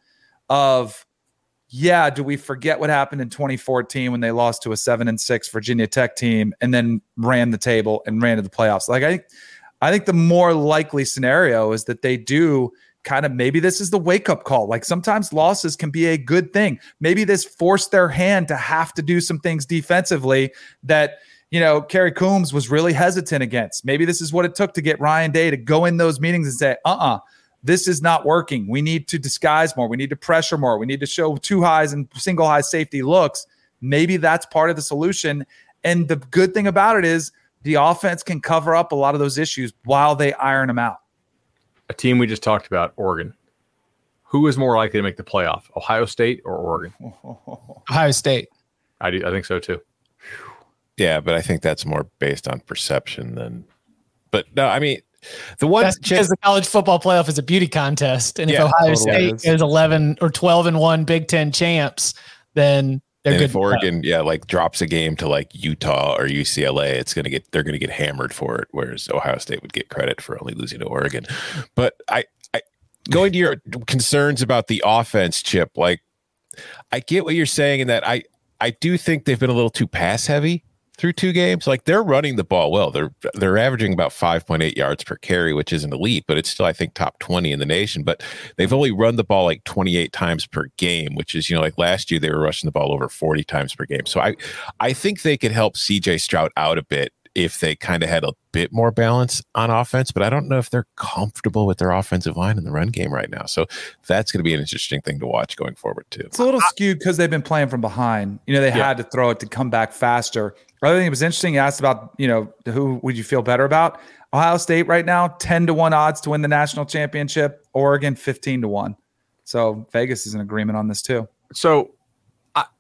of, yeah, do we forget what happened in twenty fourteen when they lost to a seven and six Virginia Tech team and then ran the table and ran to the playoffs? Like I, I think the more likely scenario is that they do kind of, maybe this is the wake up call. Like sometimes losses can be a good thing. Maybe this forced their hand to have to do some things defensively that, you know, Kerry Coombs was really hesitant against. Maybe this is what it took to get Ryan Day to go in those meetings and say, uh-uh, this is not working. We need to disguise more. We need to pressure more. We need to show two highs and single high safety looks. Maybe that's part of the solution. And the good thing about it is the offense can cover up a lot of those issues while they iron them out. A team we just talked about, Oregon. Who is more likely to make the playoff, Ohio State or Oregon? Ohio State. I do. I think so too. Yeah, but I think that's more based on perception than. But no, I mean, the one That's because the college football playoff is a beauty contest, and if Yeah, Ohio totally State is. is eleven or twelve and one Big Ten champs, then they're and good. if Oregon, yeah, like drops a game to like Utah or U C L A, it's gonna get they're gonna get hammered for it. Whereas Ohio State would get credit for only losing to Oregon. But I, I going to your concerns about the offense, Chip. Like, I get what you're saying in that I I do think they've been a little too pass heavy through two games. Like they're running the ball well. They're they're averaging about five point eight yards per carry, which isn't elite, but it's still, I think, top twenty in the nation. But they've only run the ball like twenty-eight times per game, which is, you know, like last year they were rushing the ball over forty times per game. So I I think they could help C J Stroud out a bit if they kind of had a bit more balance on offense, but I don't know if they're comfortable with their offensive line in the run game right now. So that's going to be an interesting thing to watch going forward too. It's a little skewed because they've been playing from behind. You know, they Yeah. had to throw it to come back faster. I think it was interesting. You asked about, you know, who would you feel better about? Ohio State right now, ten to one odds to win the national championship. Oregon, fifteen to one. So Vegas is in agreement on this too. So I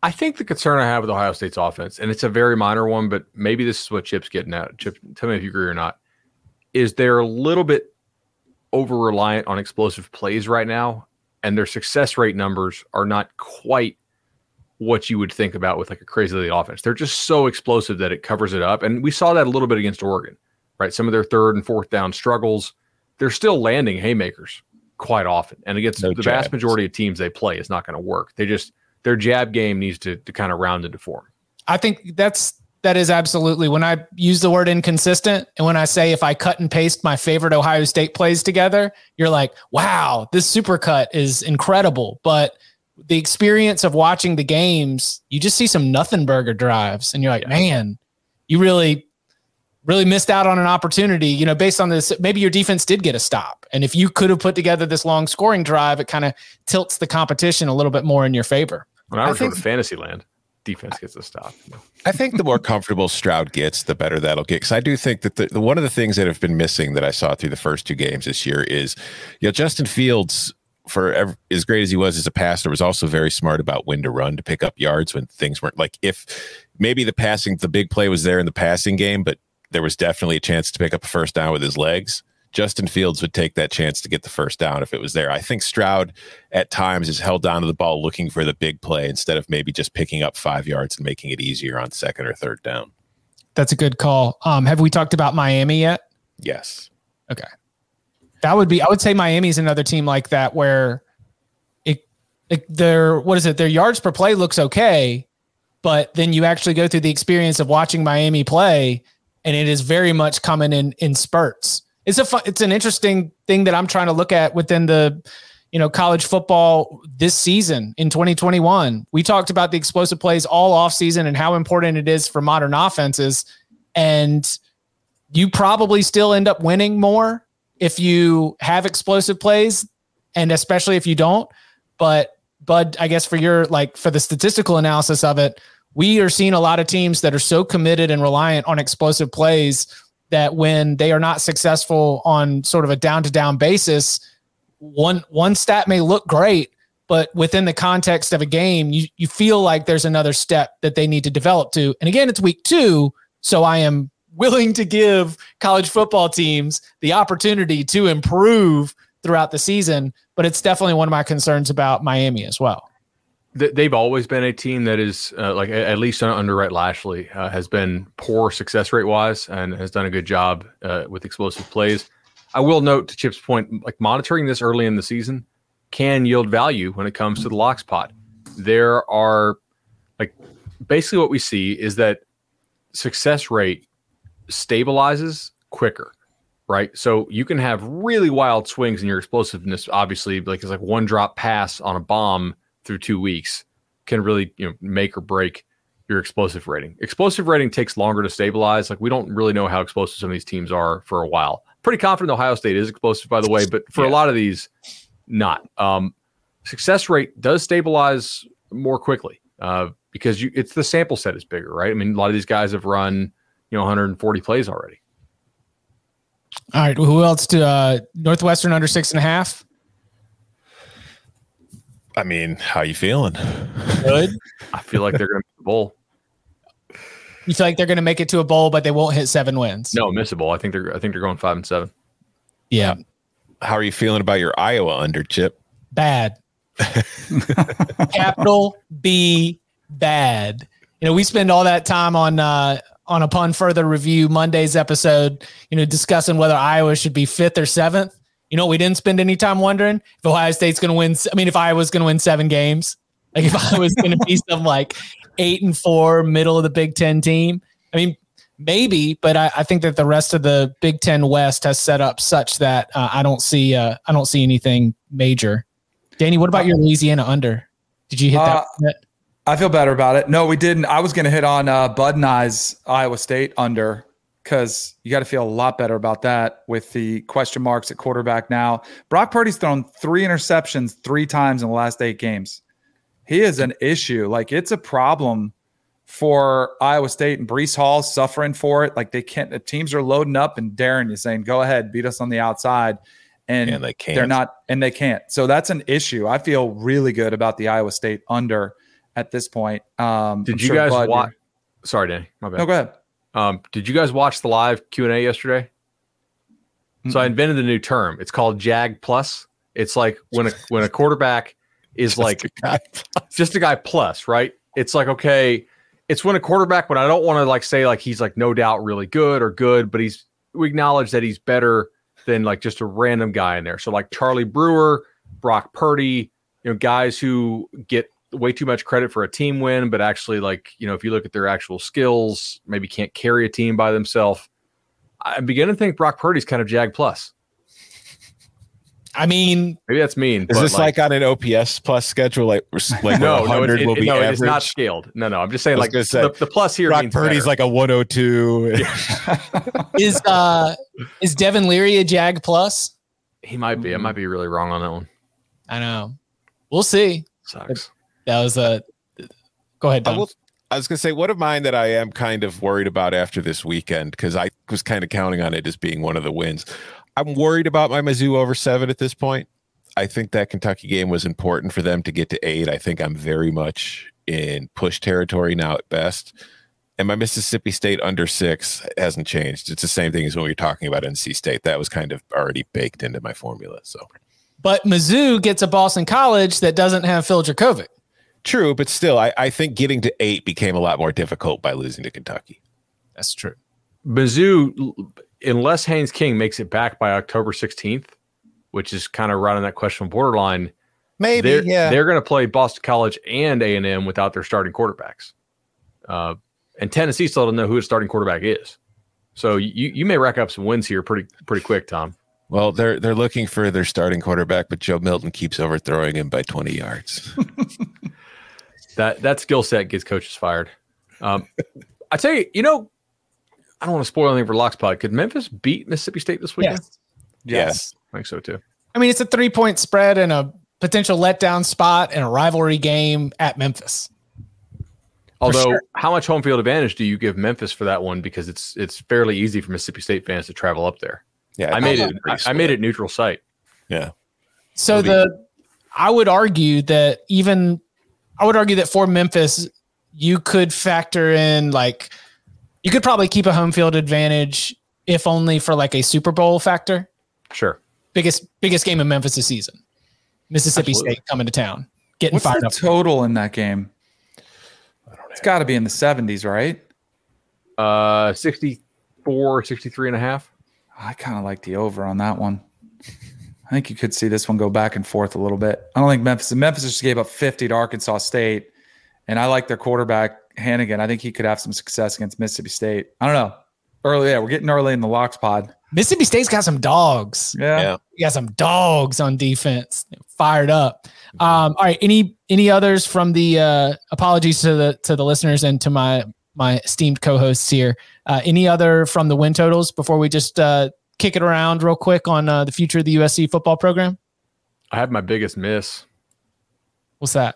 I think the concern I have with Ohio State's offense, and it's a very minor one, but maybe this is what Chip's getting at. Chip, tell me if you agree or not, is they're a little bit over-reliant on explosive plays right now, and their success rate numbers are not quite what you would think about with like a crazy lead offense. They're just so explosive that it covers it up. And we saw that a little bit against Oregon, right? Some of their third and fourth down struggles, they're still landing haymakers quite often. And against no the jabs. Vast majority of teams they play, it's not going to work. They just, their jab game needs to, to kind of round into form. I think that's, that is absolutely when I use the word inconsistent. And when I say, if I cut and paste my favorite Ohio State plays together, you're like, wow, this supercut is incredible. But the experience of watching the games, you just see some nothing burger drives and you're like, yeah. man, you really, really missed out on an opportunity, you know, based on this. Maybe your defense did get a stop. And if you could have put together this long scoring drive, it kind of tilts the competition a little bit more in your favor. When I, I think to fantasy land, defense gets a stop. I think the more comfortable Stroud gets, the better that'll get. Because I do think that the, the one of the things that have been missing that I saw through the first two games this year is, you know, Justin Fields, for ever, as great as he was as a passer, was also very smart about when to run to pick up yards when things weren't like, if maybe the passing, the big play was there in the passing game, but there was definitely a chance to pick up a first down with his legs. Justin Fields would take that chance to get the first down if it was there. I think Stroud at times is held down to the ball looking for the big play instead of maybe just picking up five yards and making it easier on second or third down. That's a good call. Um, have we talked about Miami yet? Yes. Okay. That would be, I would say Miami's another team like that where it, it their, what is it? Their yards per play looks okay, but then you actually go through the experience of watching Miami play and it is very much coming in, in spurts. It's a fun, it's an interesting thing that I'm trying to look at within the, you know, college football this season in twenty twenty-one. We talked about the explosive plays all off season and how important it is for modern offenses. And you probably still end up winning more if you have explosive plays, and especially if you don't. But, Bud, I guess for your, like, for the statistical analysis of it, we are seeing a lot of teams that are so committed and reliant on explosive plays that when they are not successful on sort of a down to down basis, one, one stat may look great, but within the context of a game, you, you feel like there's another step that they need to develop to. And again, it's week two. So I am willing to give college football teams the opportunity to improve throughout the season, but it's definitely one of my concerns about Miami as well. They've always been a team that is uh, like, at least under Rhett Lashley, uh, has been poor success rate wise and has done a good job uh, with explosive plays. I will note, to Chip's point, like monitoring this early in the season can yield value when it comes to the lock spot. There are, like, basically what we see is that success rate stabilizes quicker, right? So you can have really wild swings in your explosiveness. Obviously, like it's like one drop pass on a bomb through two weeks can really, you know, make or break your explosive rating. Explosive rating takes longer to stabilize. Like, we don't really know how explosive some of these teams are for a while. Pretty confident Ohio State is explosive, by the way, but for yeah. a lot of these, not. Um, success rate does stabilize more quickly uh, because you, it's the sample set is bigger, right? I mean, a lot of these guys have run, you know, one hundred forty plays already. All right. Well, who else to uh, Northwestern under six and a half? I mean, how you feeling? Good. I feel like they're going to miss a bowl. You feel like they're going to make it to a bowl, but they won't hit seven wins? No, miss a bowl. I think they're. I think they're going five and seven. Yeah. How are you feeling about your Iowa under, Chip? Bad. Capital B, bad. You know, we spend all that time on uh, on Upon Further Review Monday's episode, you know, discussing whether Iowa should be fifth or seventh. You know, we didn't spend any time wondering if Ohio State's going to win. I mean, if Iowa's going to win seven games, like if I was going to be some like eight and four middle of the Big Ten team. I mean, maybe, but I, I think that the rest of the Big Ten West has set up such that uh, I don't see uh, I don't see anything major. Danny, what about your Louisiana under? Did you hit that? Uh, I feel better about it. No, we didn't. I was going to hit on uh, Bud and I's Iowa State under, because you got to feel a lot better about that with the question marks at quarterback now. Brock Purdy's thrown three interceptions three times in the last eight games. He is an issue. Like, it's a problem for Iowa State, and Breece Hall's suffering for it. Like, they can't, the teams are loading up and daring you, saying, go ahead, beat us on the outside. And, and they can't. They're not, and they can't. So that's an issue. I feel really good about the Iowa State under. at this point. Um, did I'm you sure guys Bud, watch? Sorry, Danny. My bad. No, go ahead. Um, did you guys watch the live Q and A yesterday? Mm-hmm. So I invented a new term. It's called Jag Plus. It's like when a when a quarterback is Just like a guy just a guy plus, right? It's like, okay, it's when a quarterback, when I don't want to like say like he's like no doubt really good or good, but he's we acknowledge that he's better than like just a random guy in there. So like Charlie Brewer, Brock Purdy, you know, guys who get way too much credit for a team win, but actually like, you know, if you look at their actual skills, maybe can't carry a team by themselves. I'm beginning to think Brock Purdy's kind of Jag plus. I mean, maybe that's mean. Is this like, like on an O P S plus schedule? Like, like no, no, it, it, will be no, average? It's not scaled. No, no, I'm just saying like say, the, the plus here Brock means Purdy's better. like a one oh two. is uh is Devin Leary a Jag plus? He might be. I might be really wrong on that one. I know. We'll see. Sucks. That was a. Go ahead, Don. I, will, I was going to say, one of mine that I am kind of worried about after this weekend, because I was kind of counting on it as being one of the wins. I'm worried about my Mizzou over seven at this point. I think that Kentucky game was important for them to get to eight. I think I'm very much in push territory now at best. And my Mississippi State under six hasn't changed. It's the same thing as when we were talking about N C State. That was kind of already baked into my formula. So, but Mizzou gets a Boston College that doesn't have Phil Dracovic. True, but still, I, I think getting to eight became a lot more difficult by losing to Kentucky. That's true. Mizzou, unless Haynes King makes it back by October sixteenth, which is kind of right on that questionable borderline, maybe they're, yeah. they're going to play Boston College and A and M without their starting quarterbacks. Uh, and Tennessee still doesn't know who its starting quarterback is. So you you may rack up some wins here pretty pretty quick, Tom. Well, they're they're looking for their starting quarterback, but Joe Milton keeps overthrowing him by twenty yards. that that skill set gets coaches fired. Um, I tell you, you know, I don't want to spoil anything for Locks Pod. Could Memphis beat Mississippi State this weekend? Yes. Yes. I think so too. I mean, it's a three point spread and a potential letdown spot and a rivalry game at Memphis. Although, sure. How much home field advantage do you give Memphis for that one? Because it's it's fairly easy for Mississippi State fans to travel up there. Yeah, I made it. I, I made it neutral site. Yeah. So the, I would argue that even, I would argue that for Memphis, you could factor in like, you could probably keep a home field advantage if only for like a Super Bowl factor. Sure. Biggest biggest game of Memphis this season. Mississippi Absolutely. State coming to town, getting What's fired the up. total in that game? I don't It's got to be in the seventies, right? know. Uh, sixty-four, sixty-three and a half. I kind of like the over on that one. I think you could see this one go back and forth a little bit. I don't think Memphis. Memphis just gave up fifty to Arkansas State, and I like their quarterback Hannigan. I think he could have some success against Mississippi State. I don't know. Early, yeah, we're getting early in the Locks Pod. Mississippi State's got some dogs. Yeah. Yeah. You got some dogs on defense. They're fired up. Um, all right. Any any others from the uh, apologies to the to the listeners and to my my esteemed co-hosts here. Uh, any other from the win totals before we just uh, kick it around real quick on uh, the future of the U S C football program? I had my biggest miss. What's that?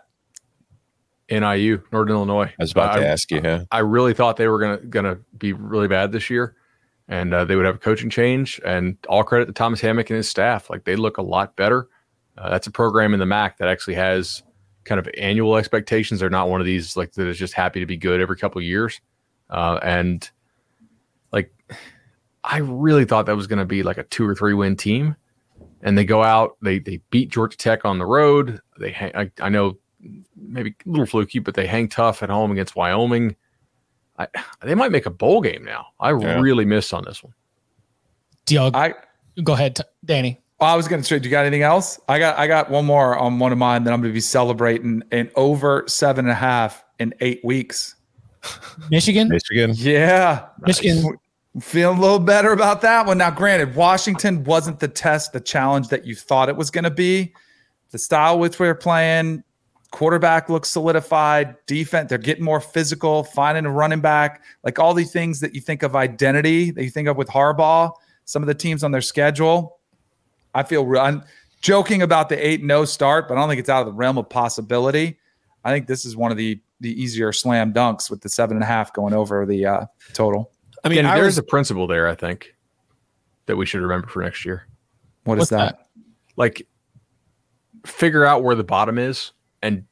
N I U, Northern Illinois. I was about I, to ask you. Yeah. I really thought they were gonna gonna be really bad this year, and uh, they would have a coaching change. And all credit to Thomas Hammock and his staff. Like they look a lot better. Uh, that's a program in the M A C that actually has kind of annual expectations. They're not one of these like that is just happy to be good every couple of years. Uh, and like, I really thought that was going to be like a two or three win team. And they go out, they they beat Georgia Tech on the road. They hang, I, I know maybe a little fluky, but they hang tough at home against Wyoming. I, they might make a bowl game now. I Yeah. really missed on this one. Do y'all I go ahead, t- Danny? I was going to say, do you got anything else? I got I got one more on one of mine that I'm going to be celebrating in over seven and a half in eight weeks. Michigan? Michigan. Yeah. Michigan. Feeling a little better about that one. Now, granted, Washington wasn't the test, the challenge that you thought it was going to be. The style which we were playing, quarterback looks solidified, defense, they're getting more physical, finding a running back, like all these things that you think of identity, that you think of with Harbaugh, some of the teams on their schedule. I feel real. I'm joking about the eight and oh start, but I don't think it's out of the realm of possibility. I think this is one of the the easier slam dunks with the seven and a half going over the uh, total. I mean, I there's was- a principle there, I think, that we should remember for next year. What is What's that? that? Like, figure out where the bottom is and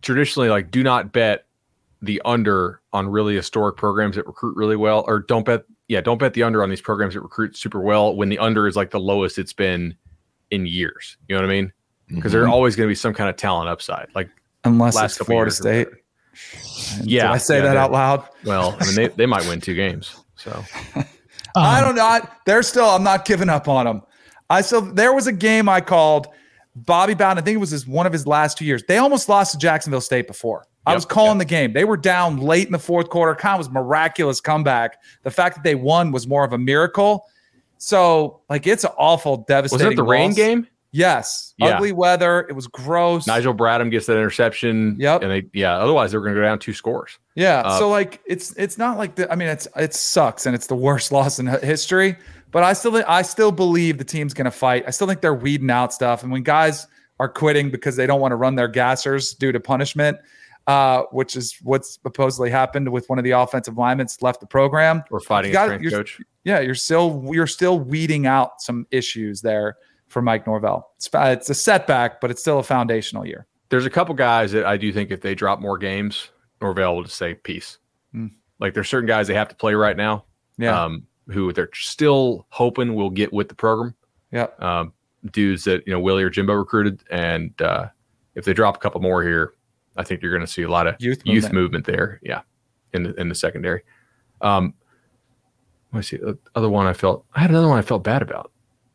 traditionally like do not bet the under on really historic programs that recruit really well, or don't bet. Yeah. Don't bet the under on these programs that recruit super well when the under is like the lowest it's been in years. You know what I mean? Because mm-hmm. there's always going to be some kind of talent upside. Like unless last it's Florida State. Yeah. Did I say yeah, that out loud? Well, I mean, they, they might win two games. So um, I don't know. I, they're still, I'm not giving up on them. I still, there was a game I called Bobby Bowden. I think it was his, one of his last two years. They almost lost to Jacksonville State before. I yep, was calling yep. the game. They were down late in the fourth quarter. Kind of was miraculous comeback. The fact that they won was more of a miracle. So, like, it's an awful, devastating. Was it the loss. rain game? Yes. Yeah. Ugly weather. It was gross. Nigel Bradham gets that interception. Yep. And they, yeah. Otherwise, they were going to go down two scores. Yeah. Uh, so, like, it's it's not like the. I mean, it's it sucks and it's the worst loss in history. But I still I still believe the team's going to fight. I still think they're weeding out stuff. And when guys are quitting because they don't want to run their gassers due to punishment. Uh, which is what's supposedly happened with one of the offensive linemen that's left the program. We're fighting got, a strength coach. Yeah, you're still you're still weeding out some issues there for Mike Norvell. It's, it's a setback, but it's still a foundational year. There's a couple guys that I do think if they drop more games, Norvell will just say peace. Mm. Like there's certain guys they have to play right now. Yeah. Um, who they're still hoping will get with the program. Yeah. Um, dudes that you know Willie or Jimbo recruited, and uh, if they drop a couple more here. I think you're going to see a lot of youth movement, youth movement there. Yeah. In the, in the secondary. Um, let me see. The other one I felt, I had another one I felt bad about.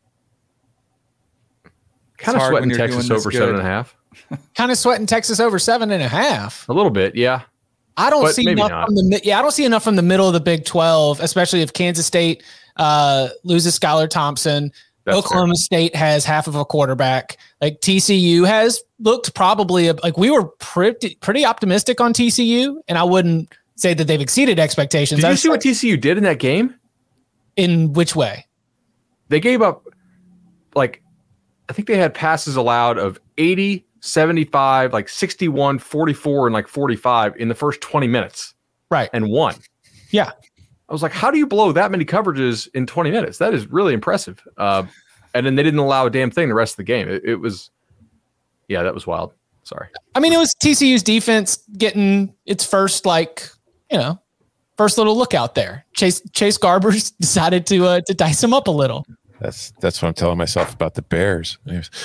Kind of sweating Texas over seven and a half. Kind of sweating Texas over seven and a half. A little bit. Yeah. I don't see enough not. from the, yeah, I don't see enough from the middle of the Big twelve, especially if Kansas State uh, loses Skylar Thompson. That's Oklahoma fair. State has half of a quarterback. Like T C U has looked probably like we were pretty pretty optimistic on T C U, and I wouldn't say that they've exceeded expectations. Did you see like, what T C U did in that game? In which way? They gave up like I think they had passes allowed of eighty, seventy-five, like sixty-one, forty-four, and like forty-five in the first twenty minutes. Right. And won. Yeah. I was like, how do you blow that many coverages in twenty minutes? That is really impressive. Uh, and then they didn't allow a damn thing the rest of the game. It, it was, yeah, that was wild. Sorry. I mean, it was T C U's defense getting its first, like, you know, first little look out there. Chase Chase Garbers decided to uh, to dice him up a little. That's that's what I'm telling myself about the Bears.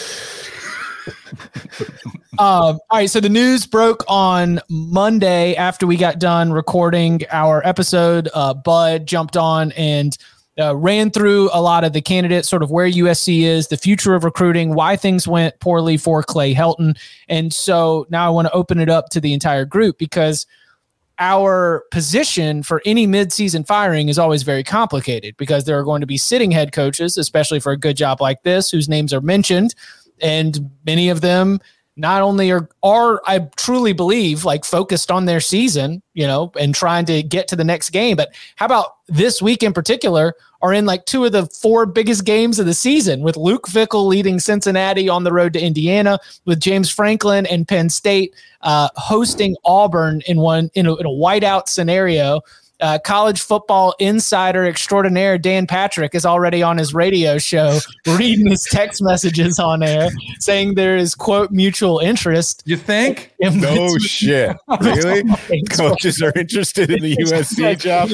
um, all right, so the news broke on Monday after we got done recording our episode. Uh, Bud jumped on and uh, ran through a lot of the candidates, sort of where U S C is, the future of recruiting, why things went poorly for Clay Helton. And so now I want to open it up to the entire group because our position for any midseason firing is always very complicated because there are going to be sitting head coaches, especially for a good job like this, whose names are mentioned. And many of them not only are, are, I truly believe, like focused on their season, you know, and trying to get to the next game. But how about this week in particular are in like two of the four biggest games of the season with Luke Fickell leading Cincinnati on the road to Indiana, with James Franklin and Penn State uh, hosting Auburn in one in a, in a whiteout scenario. Uh, college football insider extraordinaire Dan Patrick is already on his radio show reading his text messages on air saying there is, quote, mutual interest. You think? No shit. Really? Coaches are interested in the U S C job?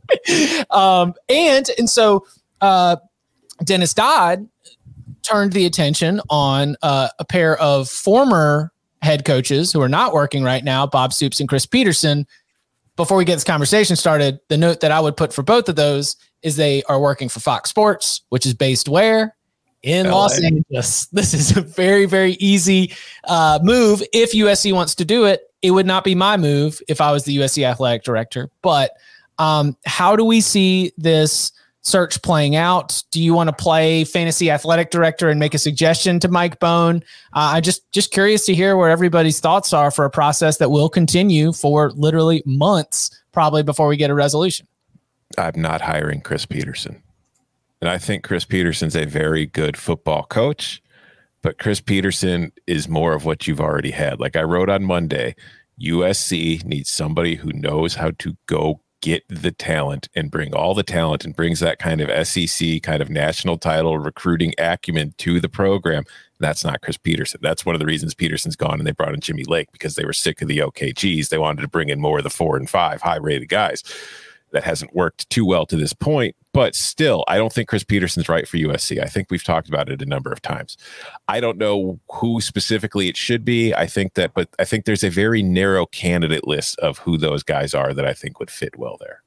um, and, and so uh, Dennis Dodd turned the attention on uh, a pair of former head coaches who are not working right now, Bob Stoops and Chris Peterson. Before we get this conversation started, the note that I would put for both of those is they are working for Fox Sports, which is based where? In L A. Los Angeles. This is a very, very easy uh, move. If U S C wants to do it, it would not be my move if I was the U S C athletic director. But um, how do we see this search playing out? Do you want to play fantasy athletic director and make a suggestion to Mike Bohn? Uh, I'm just, just curious to hear where everybody's thoughts are for a process that will continue for literally months, probably before we get a resolution. I'm not hiring Chris Peterson. And I think Chris Peterson's a very good football coach, but Chris Peterson is more of what you've already had. Like I wrote on Monday, U S C needs somebody who knows how to go get the talent and bring all the talent and brings that kind of S E C kind of national title recruiting acumen to the program. That's not Chris Petersen. That's one of the reasons Peterson's gone and they brought in Jimmy Lake, because they were sick of the O K Gs. They wanted to bring in more of the four and five high rated guys. That hasn't worked too well to this point, but still, I don't think Chris Peterson's right for U S C. I think we've talked about it a number of times. I don't know who specifically it should be. I think that, but I think there's a very narrow candidate list of who those guys are that I think would fit well there.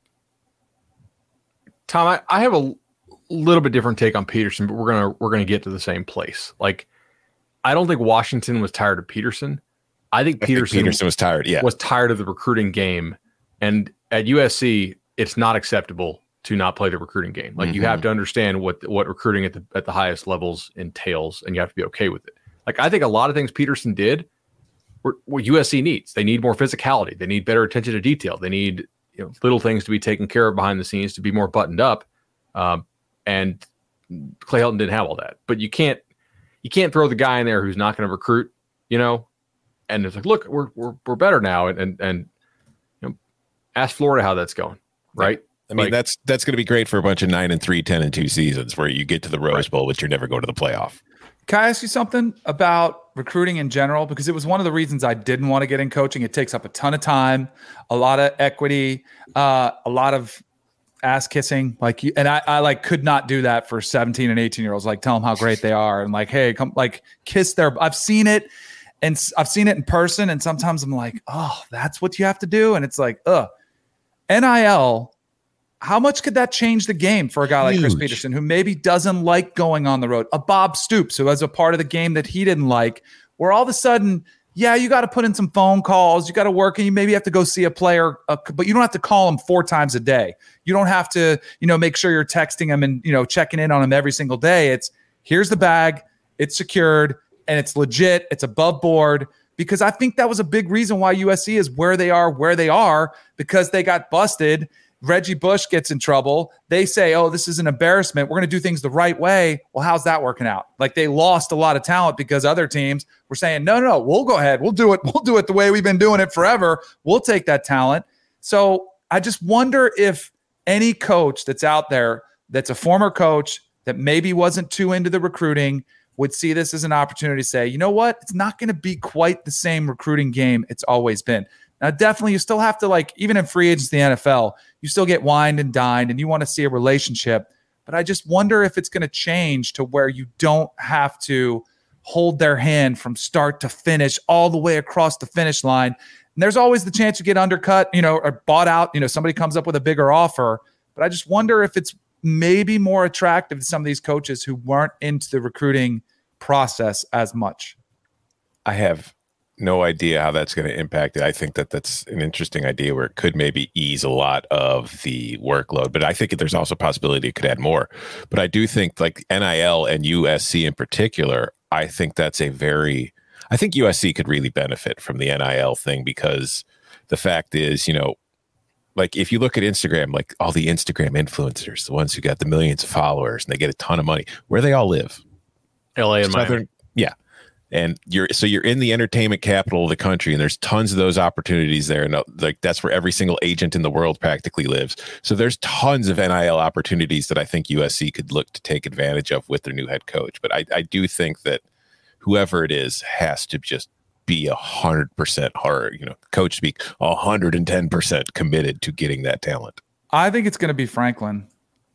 Tom, I, I have a little bit different take on Peterson, but we're gonna we're gonna get to the same place. Like, I don't think Washington was tired of Peterson. I think Peterson, I think Peterson was tired. Yeah, was tired of the recruiting game, and at U S C, it's not acceptable to not play the recruiting game. Like, mm-hmm. you have to understand what what recruiting at the at the highest levels entails, and you have to be okay with it. Like, I think a lot of things Peterson did were what U S C needs. They need more physicality. They need better attention to detail. They need, you know, little things to be taken care of behind the scenes to be more buttoned up. Um, and Clay Helton didn't have all that. But you can't you can't throw the guy in there who's not going to recruit, you know. And it's like, look, we're we're we're better now, and and and you know, ask Florida how that's going. Right. I mean, like, that's that's going to be great for a bunch of nine and three, ten and two seasons where you get to the Rose right. Bowl, but you're never going to the playoff. Can I ask you something about recruiting in general? Because it was one of the reasons I didn't want to get in coaching. It takes up a ton of time, a lot of equity, uh, a lot of ass kissing. Like, you, and I, I like could not do that for seventeen and eighteen year olds. Like, tell them how great they are and like, hey, come, like, kiss their. I've seen it, and I've seen it in person, and sometimes I'm like, oh, that's what you have to do, and it's like, ugh. N I L, how much could that change the game for a guy like Huge. Chris Peterson, who maybe doesn't like going on the road? A Bob Stoops, who has a part of the game that he didn't like, where all of a sudden, yeah, you got to put in some phone calls, you got to work, and you maybe have to go see a player, uh, but you don't have to call him four times a day. You don't have to, you know, make sure you're texting him and, you know, checking in on him every single day. It's, here's the bag, it's secured, and it's legit, it's above board. Because I think that was a big reason why U S C is where they are, where they are, because they got busted. Reggie Bush gets in trouble. They say, oh, this is an embarrassment. We're going to do things the right way. Well, how's that working out? Like, they lost a lot of talent because other teams were saying, no, no, no, we'll go ahead. We'll do it. We'll do it the way we've been doing it forever. We'll take that talent. So I just wonder if any coach that's out there that's a former coach that maybe wasn't too into the recruiting would see this as an opportunity to say, you know what, it's not going to be quite the same recruiting game it's always been. Now, definitely, you still have to, like, even in free agents, the N F L, you still get wined and dined, and you want to see a relationship. But I just wonder if it's going to change to where you don't have to hold their hand from start to finish all the way across the finish line. And there's always the chance you get undercut, you know, or bought out. You know, somebody comes up with a bigger offer. But I just wonder if it's maybe more attractive to some of these coaches who weren't into the recruiting process as much. I have no idea how that's going to impact it. I think that that's an interesting idea where it could maybe ease a lot of the workload, but I think there's also a possibility it could add more. But I do think, like, N I L and U S C in particular, I think that's a very, I think U S C could really benefit from the N I L thing, because the fact is, you know, like, if you look at Instagram, like all the Instagram influencers, the ones who got the millions of followers and they get a ton of money, where they all live? L A and Southern, Miami. Yeah. And you're, so you're in the entertainment capital of the country, and there's tons of those opportunities there. And like, that's where every single agent in the world practically lives. So there's tons of N I L opportunities that I think U S C could look to take advantage of with their new head coach. But I, I do think that whoever it is has to just be a hundred percent hard, you know, coach speak, a hundred and ten percent committed to getting that talent. I think it's going to be Franklin.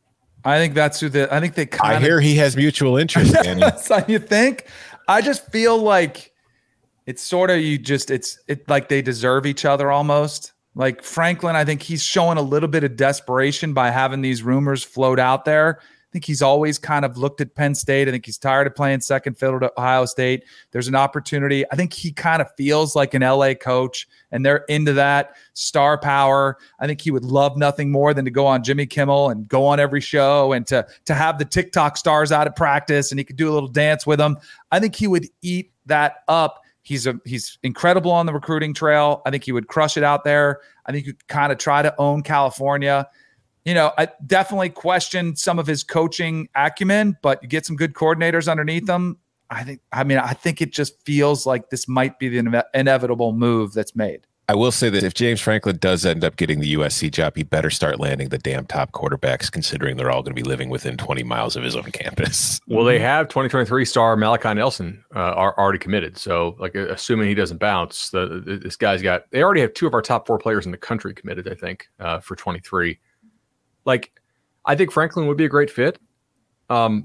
I think that's who the, I think they kind of. I hear he has mutual interest, Danny. So you think? I just feel like it's sort of, you just, it's it like they deserve each other almost. Like Franklin, I think he's showing a little bit of desperation by having these rumors float out there. I think he's always kind of looked at Penn State. I think he's tired of playing second fiddle to Ohio State. There's an opportunity. I think he kind of feels like an L A coach, and they're into that star power. I think he would love nothing more than to go on Jimmy Kimmel and go on every show, and to, to have the TikTok stars out at practice, and he could do a little dance with them. I think he would eat that up. He's a he's incredible on the recruiting trail. I think he would crush it out there. I think you kind of try to own California. You know, I definitely question some of his coaching acumen, but you get some good coordinators underneath him. I think, I mean, I think it just feels like this might be the ine- inevitable move that's made. I will say that if James Franklin does end up getting the U S C job, he better start landing the damn top quarterbacks, considering they're all going to be living within twenty miles of his own campus. Well, they have twenty twenty-three star Malachi Nelson uh, are already committed. So, like, assuming he doesn't bounce, the, the, this guy's got. They already have two of our top four players in the country committed, I think, uh, for twenty-three. Like, I think Franklin would be a great fit. Um,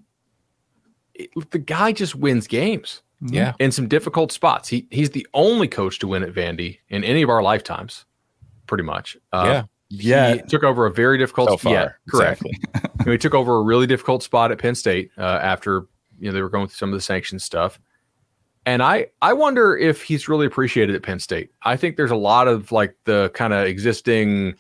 it, the guy just wins games. Yeah. In some difficult spots. He he's the only coach to win at Vandy in any of our lifetimes, pretty much. Uh, yeah. He took over a very difficult So far, yeah, correct. exactly. He took over a really difficult spot at Penn State uh, after you know they were going through some of the sanctions stuff. And I I wonder if he's really appreciated at Penn State. I think there's a lot of like the kind of existing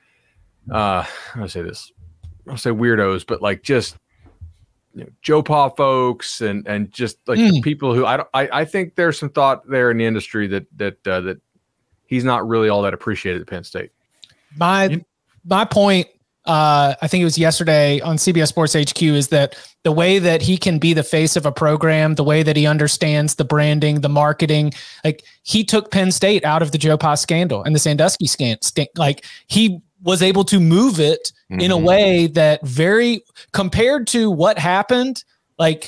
uh how do I say this? I don't say weirdos, but like just You know, Joe Pa folks and and just like Mm. the people who I don't I, I think there's some thought there in the industry that that uh, that he's not really all that appreciated at Penn State. My my point, uh, I think it was yesterday on C B S Sports H Q, is that the way that he can be the face of a program, the way that he understands the branding, the marketing, like he took Penn State out of the Joe Pa scandal and the Sandusky scandal. Like he was able to move it mm-hmm. in a way that very compared to what happened, like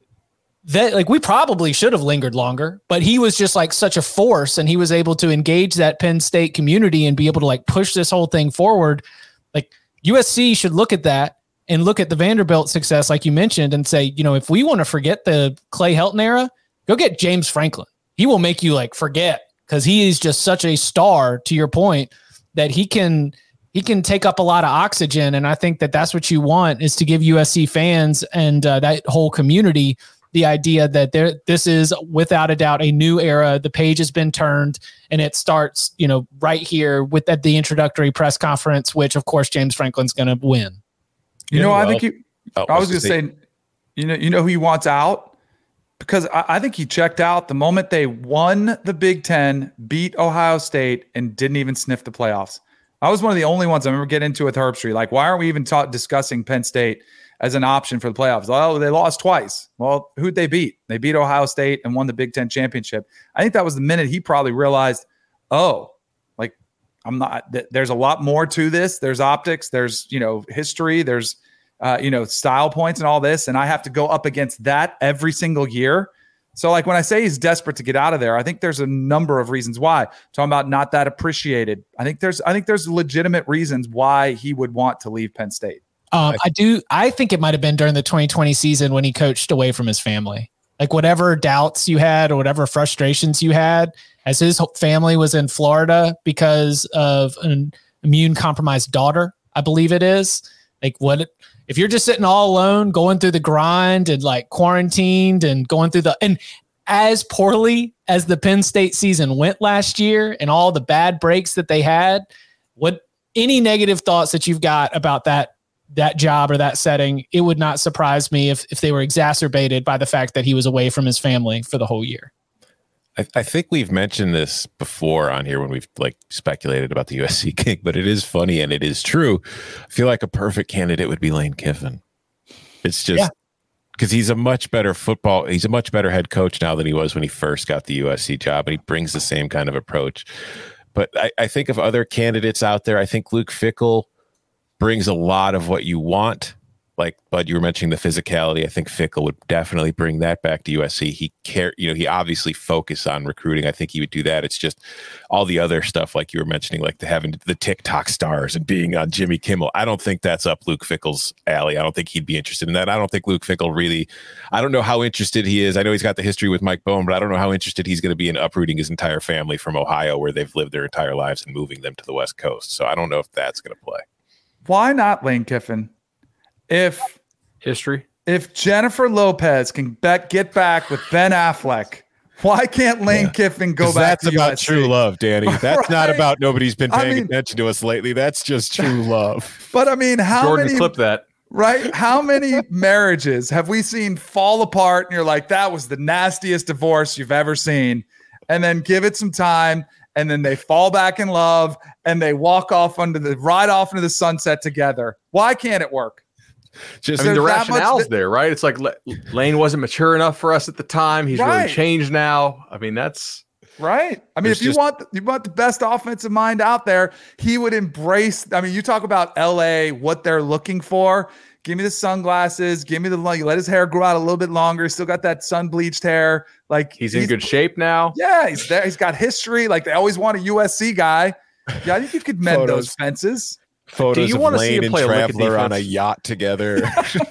that, like we probably should have lingered longer, but he was just like such a force and he was able to engage that Penn State community and be able to like push this whole thing forward. Like U S C should look at that and look at the Vanderbilt success, like you mentioned, and say, you know, if we want to forget the Clay Helton era, go get James Franklin. He will make you like forget because he is just such a star, to your point, that he can, he can take up a lot of oxygen. And I think that that's what you want, is to give U S C fans and uh, that whole community the idea that there, this is without a doubt a new era. The page has been turned and it starts, you know, right here with at the introductory press conference, which of course James Franklin's going to win. You Yeah, know, well, I think he, oh, I was going to say, you know, you know who he wants out, because I, I think he checked out the moment they won the Big Ten, beat Ohio State, and didn't even sniff the playoffs. I was one of the only ones I remember getting into with Herbstreit. Like, why aren't we even ta- discussing Penn State as an option for the playoffs? Well, they lost twice. Well, who'd they beat? They beat Ohio State and won the Big Ten championship. I think that was the minute he probably realized, oh, like I'm not. Th- there's a lot more to this. There's optics. There's you know history. There's uh, you know style points and all this, and I have to go up against that every single year. So like when I say he's desperate to get out of there, I think there's a number of reasons why. Talking about not that appreciated. I think there's I think there's legitimate reasons why he would want to leave Penn State. Um, I do. I think it might have been during the twenty twenty season when he coached away from his family. Like whatever doubts you had or whatever frustrations you had, as his family was in Florida because of an immune compromised daughter, I believe it is. Like what if you're just sitting all alone, going through the grind and like quarantined and going through the and as poorly as the Penn State season went last year and all the bad breaks that they had, what any negative thoughts that you've got about that that job or that setting, it would not surprise me if if they were exacerbated by the fact that he was away from his family for the whole year. I, I think we've mentioned this before on here when we've like speculated about the U S C gig, but it is funny and it is true. I feel like a perfect candidate would be Lane Kiffin. It's just because yeah. he's a much better football. He's a much better head coach now than he was when he first got the U S C job, and he brings the same kind of approach. But I, I think of other candidates out there. I think Luke Fickell brings a lot of what you want. Like, Bud, you were mentioning the physicality. I think Fickell would definitely bring that back to U S C. He care, you know, he obviously focused on recruiting. I think he would do that. It's just all the other stuff, like you were mentioning, like the having the TikTok stars and being on Jimmy Kimmel. I don't think that's up Luke Fickell's alley. I don't think he'd be interested in that. I don't think Luke Fickell really. I don't know how interested he is. I know he's got the history with Mike Bohn, but I don't know how interested he's going to be in uprooting his entire family from Ohio, where they've lived their entire lives, and moving them to the West Coast. So I don't know if that's going to play. Why not Lane Kiffin? If History. If Jennifer Lopez can bet, get back with Ben Affleck, why can't Lane yeah. Kiffin go back that's to about U S C? True love, Danny. That's right? not about nobody's been paying I mean, attention to us lately. That's just true love. But I mean, how Jordan, many clip that. Right? How many marriages have we seen fall apart and you're like, that was the nastiest divorce you've ever seen? And then give it some time, and then they fall back in love and they walk off under the ride off into the sunset together. Why can't it work? Just I mean, the rationale's that, there, right? It's like Lane wasn't mature enough for us at the time. He's right. really changed now. I mean, that's Right. I mean, if you just, want you want the best offensive mind out there, he would embrace. I mean, you talk about L A, what they're looking for. Give me the sunglasses. Give me the let his hair grow out a little bit longer. Still got that sun bleached hair. Like he's, he's in good shape now. Yeah, he's there. He's got history. Like they always want a U S C guy. Yeah, I think you could mend those fences. Photos Do you of want to Lane see him play and a Traveler on a yacht together.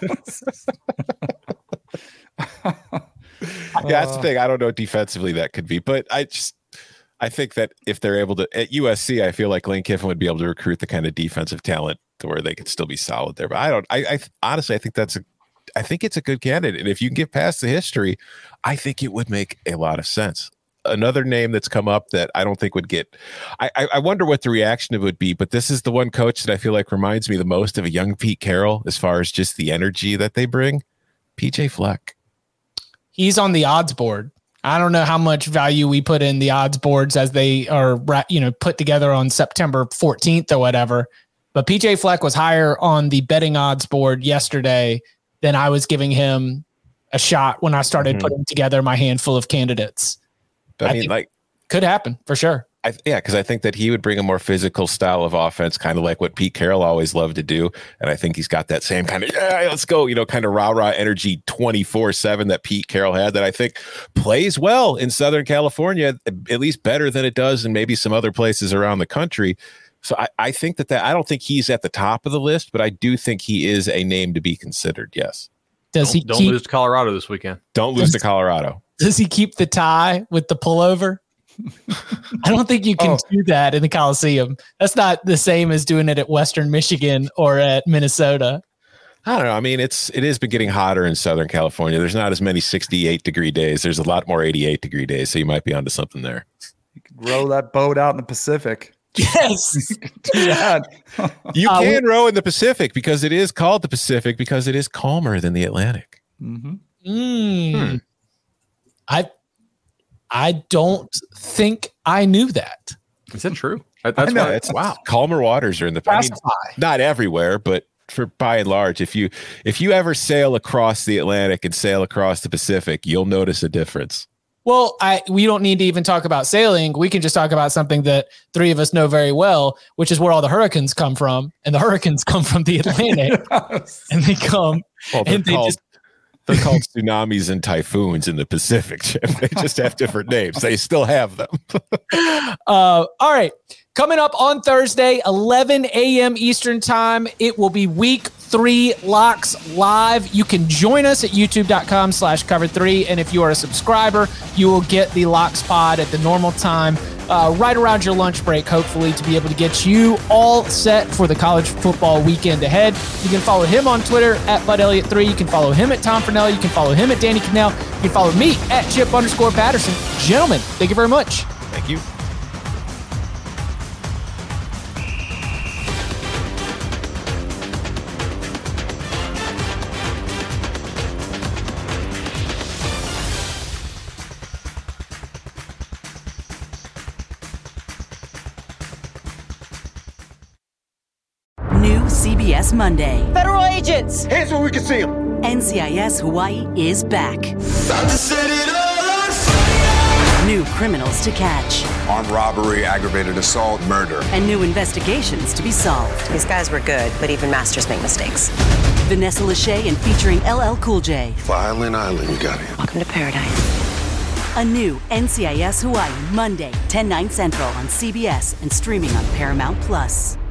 Yeah, that's the thing. I don't know defensively that could be, but I just I think that if they're able to at U S C, I feel like Lane Kiffin would be able to recruit the kind of defensive talent to where they could still be solid there. But I don't. I, I honestly, I think that's a. I think it's a good candidate, and if you can get past the history, I think it would make a lot of sense. Another name that's come up that I don't think would get. I, I I wonder what the reaction it would be, but this is the one coach that I feel like reminds me the most of a young Pete Carroll as far as just the energy that they bring. P J Fleck. He's on the odds board. I don't know how much value we put in the odds boards as they are, you know, put together on September fourteenth or whatever. But P J Fleck was higher on the betting odds board yesterday than I was giving him a shot when I started mm-hmm. putting together my handful of candidates. I, I mean, like, could happen for sure. I, yeah, because I think that he would bring a more physical style of offense, kind of like what Pete Carroll always loved to do. And I think he's got that same kind of, yeah, let's go, you know, kind of rah-rah energy twenty-four seven that Pete Carroll had that I think plays well in Southern California, at least better than it does in maybe some other places around the country. So I, I think that, that I don't think he's at the top of the list, but I do think he is a name to be considered. Yes. Does don't, he don't keep, lose to Colorado this weekend? Don't lose to Colorado. Does he keep the tie with the pullover? I don't think you can oh. do that in the Coliseum. That's not the same as doing it at Western Michigan or at Minnesota. I don't know. I mean, it's it has been getting hotter in Southern California. There's not as many sixty-eight degree days. There's a lot more eighty-eight degree days. So you might be onto something there. You could row that boat out in the Pacific. Yes. Do that. You uh, can row in the Pacific because it is called the Pacific because it is calmer than the Atlantic. Mm-hmm. Mm. Hmm. I I don't think I knew that. Is that true? That's why it's wow. Calmer waters are in the I mean, not everywhere, but for by and large, if you if you ever sail across the Atlantic and sail across the Pacific, you'll notice a difference. Well, I we don't need to even talk about sailing. We can just talk about something that three of us know very well, which is where all the hurricanes come from. And the hurricanes come from the Atlantic. And they come well, and they called, just they're called tsunamis and typhoons in the Pacific. They just have different names. They still have them. uh, all right. Coming up on Thursday, eleven a.m. Eastern time, it will be week three Locks Live. You can join us at youtube.com slash cover three. And if you are a subscriber, you will get the Locks pod at the normal time, uh, right around your lunch break, hopefully, to be able to get you all set for the college football weekend ahead. You can follow him on Twitter at Bud Elliott three. You can follow him at Tom Fernelli. You can follow him at Danny Cannell. You can follow me at Chip underscore Patterson. Gentlemen, thank you very much. Thank you. C B S Monday. Federal agents! Hands where we can see them! N C I S Hawaii is back. About to set it on fire! New criminals to catch. Armed robbery, aggravated assault, murder. And new investigations to be solved. These guys were good, but even masters make mistakes. Vanessa Lachey and featuring L L Cool J. Violin Island, you got it. Welcome to paradise. A new N C I S Hawaii, Monday, ten, nine Central on C B S and streaming on Paramount Plus.